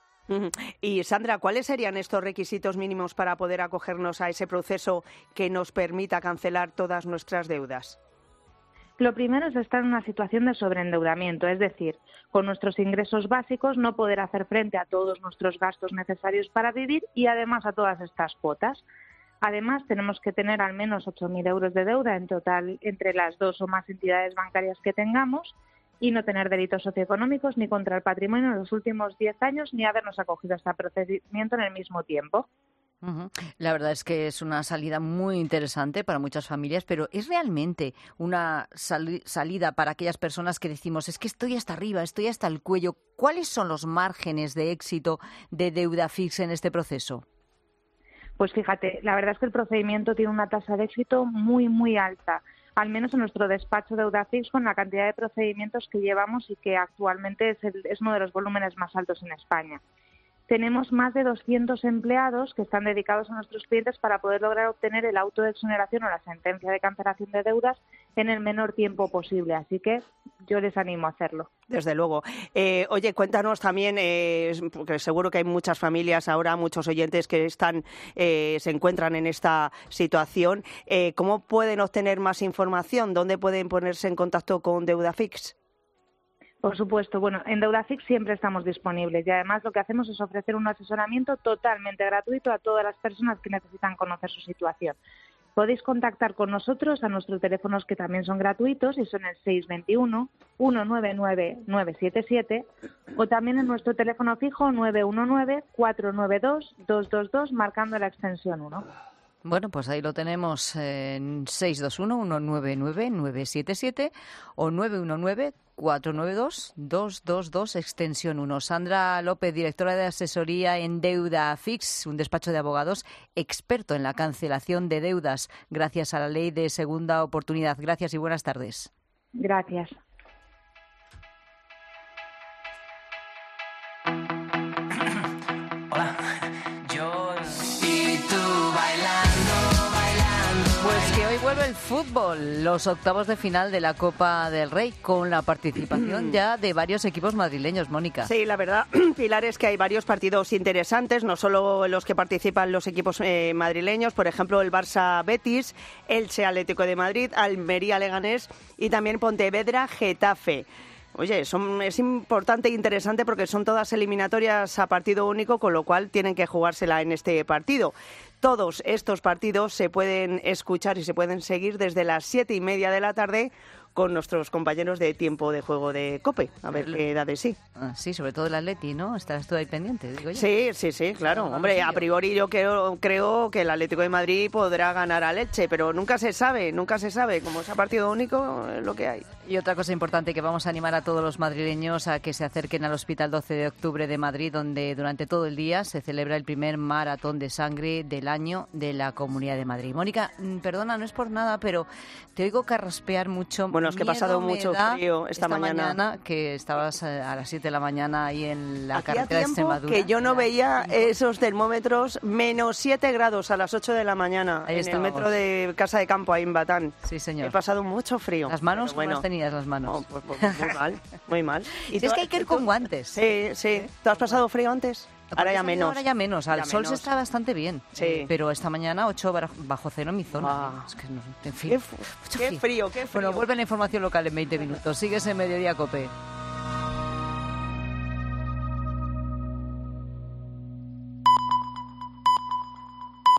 Y Sandra, ¿cuáles serían estos requisitos mínimos para poder acogernos a ese proceso que nos permita cancelar todas nuestras deudas? Lo primero es estar en una situación de sobreendeudamiento, es decir, con nuestros ingresos básicos no poder hacer frente a todos nuestros gastos necesarios para vivir y además a todas estas cuotas. Además, tenemos que tener al menos 8.000 euros de deuda en total entre las 2 o más entidades bancarias que tengamos y no tener delitos socioeconómicos ni contra el patrimonio en los últimos 10 años ni habernos acogido a este procedimiento en el mismo tiempo. La verdad es que es una salida muy interesante para muchas familias, pero ¿es realmente una salida para aquellas personas que decimos es que estoy hasta arriba, estoy hasta el cuello? ¿Cuáles son los márgenes de éxito de Deudafix en este proceso? Pues fíjate, la verdad es que el procedimiento tiene una tasa de éxito muy, muy alta. Al menos en nuestro despacho Deudafix, con la cantidad de procedimientos que llevamos y que actualmente es uno de los volúmenes más altos en España. Tenemos más de 200 empleados que están dedicados a nuestros clientes para poder lograr obtener el auto de exoneración o la sentencia de cancelación de deudas en el menor tiempo posible. Así que yo les animo a hacerlo. Desde luego. Oye, cuéntanos también, porque seguro que hay muchas familias ahora, muchos oyentes que se encuentran en esta situación. ¿Cómo pueden obtener más información? ¿Dónde pueden ponerse en contacto con Deudafix? Por supuesto. Bueno, en Deudafix siempre estamos disponibles y además lo que hacemos es ofrecer un asesoramiento totalmente gratuito a todas las personas que necesitan conocer su situación. Podéis contactar con nosotros a nuestros teléfonos que también son gratuitos y son el 621 199 977 o también en nuestro teléfono fijo 919 492 222 marcando la extensión 1. Bueno, pues ahí lo tenemos en 621-199-977 o 919-492-222, extensión 1. Sandra López, directora de asesoría en Deudafix, un despacho de abogados experto en la cancelación de deudas gracias a la ley de segunda oportunidad. Gracias y buenas tardes. Gracias. vuelve el fútbol, los octavos de final de la Copa del Rey, con la participación ya de varios equipos madrileños, Mónica. Sí, la verdad, Pilar, es que hay varios partidos interesantes, no solo los que participan los equipos madrileños, por ejemplo, el Barça-Betis, Elche Atlético de Madrid, Almería-Leganés y también Pontevedra-Getafe. Oye, es importante e interesante porque son todas eliminatorias a partido único, con lo cual tienen que jugársela en este partido. Todos estos partidos se pueden escuchar y se pueden seguir desde las 7:30 de la tarde con nuestros compañeros de Tiempo de Juego de COPE, a ver qué da de sí. Sí, sobre todo el Atleti, ¿no? Estarás tú ahí pendiente, digo yo. Sí, claro. Hombre, a priori yo creo que el Atlético de Madrid podrá ganar a Elche, pero nunca se sabe. Como es a partido único, es lo que hay. Y otra cosa importante, que vamos a animar a todos los madrileños a que se acerquen al Hospital 12 de Octubre de Madrid, donde durante todo el día se celebra el primer maratón de sangre del año de la Comunidad de Madrid. Mónica, perdona, no es por nada, pero te oigo carraspear mucho. Bueno, es que he pasado mucho frío esta mañana. Que estabas a las 7 de la mañana ahí en la Hacía carretera de Extremadura. Que yo no veía esos termómetros, menos 7 grados a las 8 de la mañana ahí en el metro de Casa de Campo, ahí en Batán. Sí, señor. He pasado mucho frío. ¿Las manos? ¿Cómo las tenías las manos? No, pues muy mal. ¿Y es que hay que ir con guantes? Sí. ¿Tú has pasado frío antes? Ahora ya menos. Ahora ya menos. Al sol se está bastante bien. Sí. Pero esta mañana 8 bajo cero en mi zona. Es que en fin. Qué frío. Bueno, vuelve la información local en 20 minutos. Sigues en Mediodía COPE.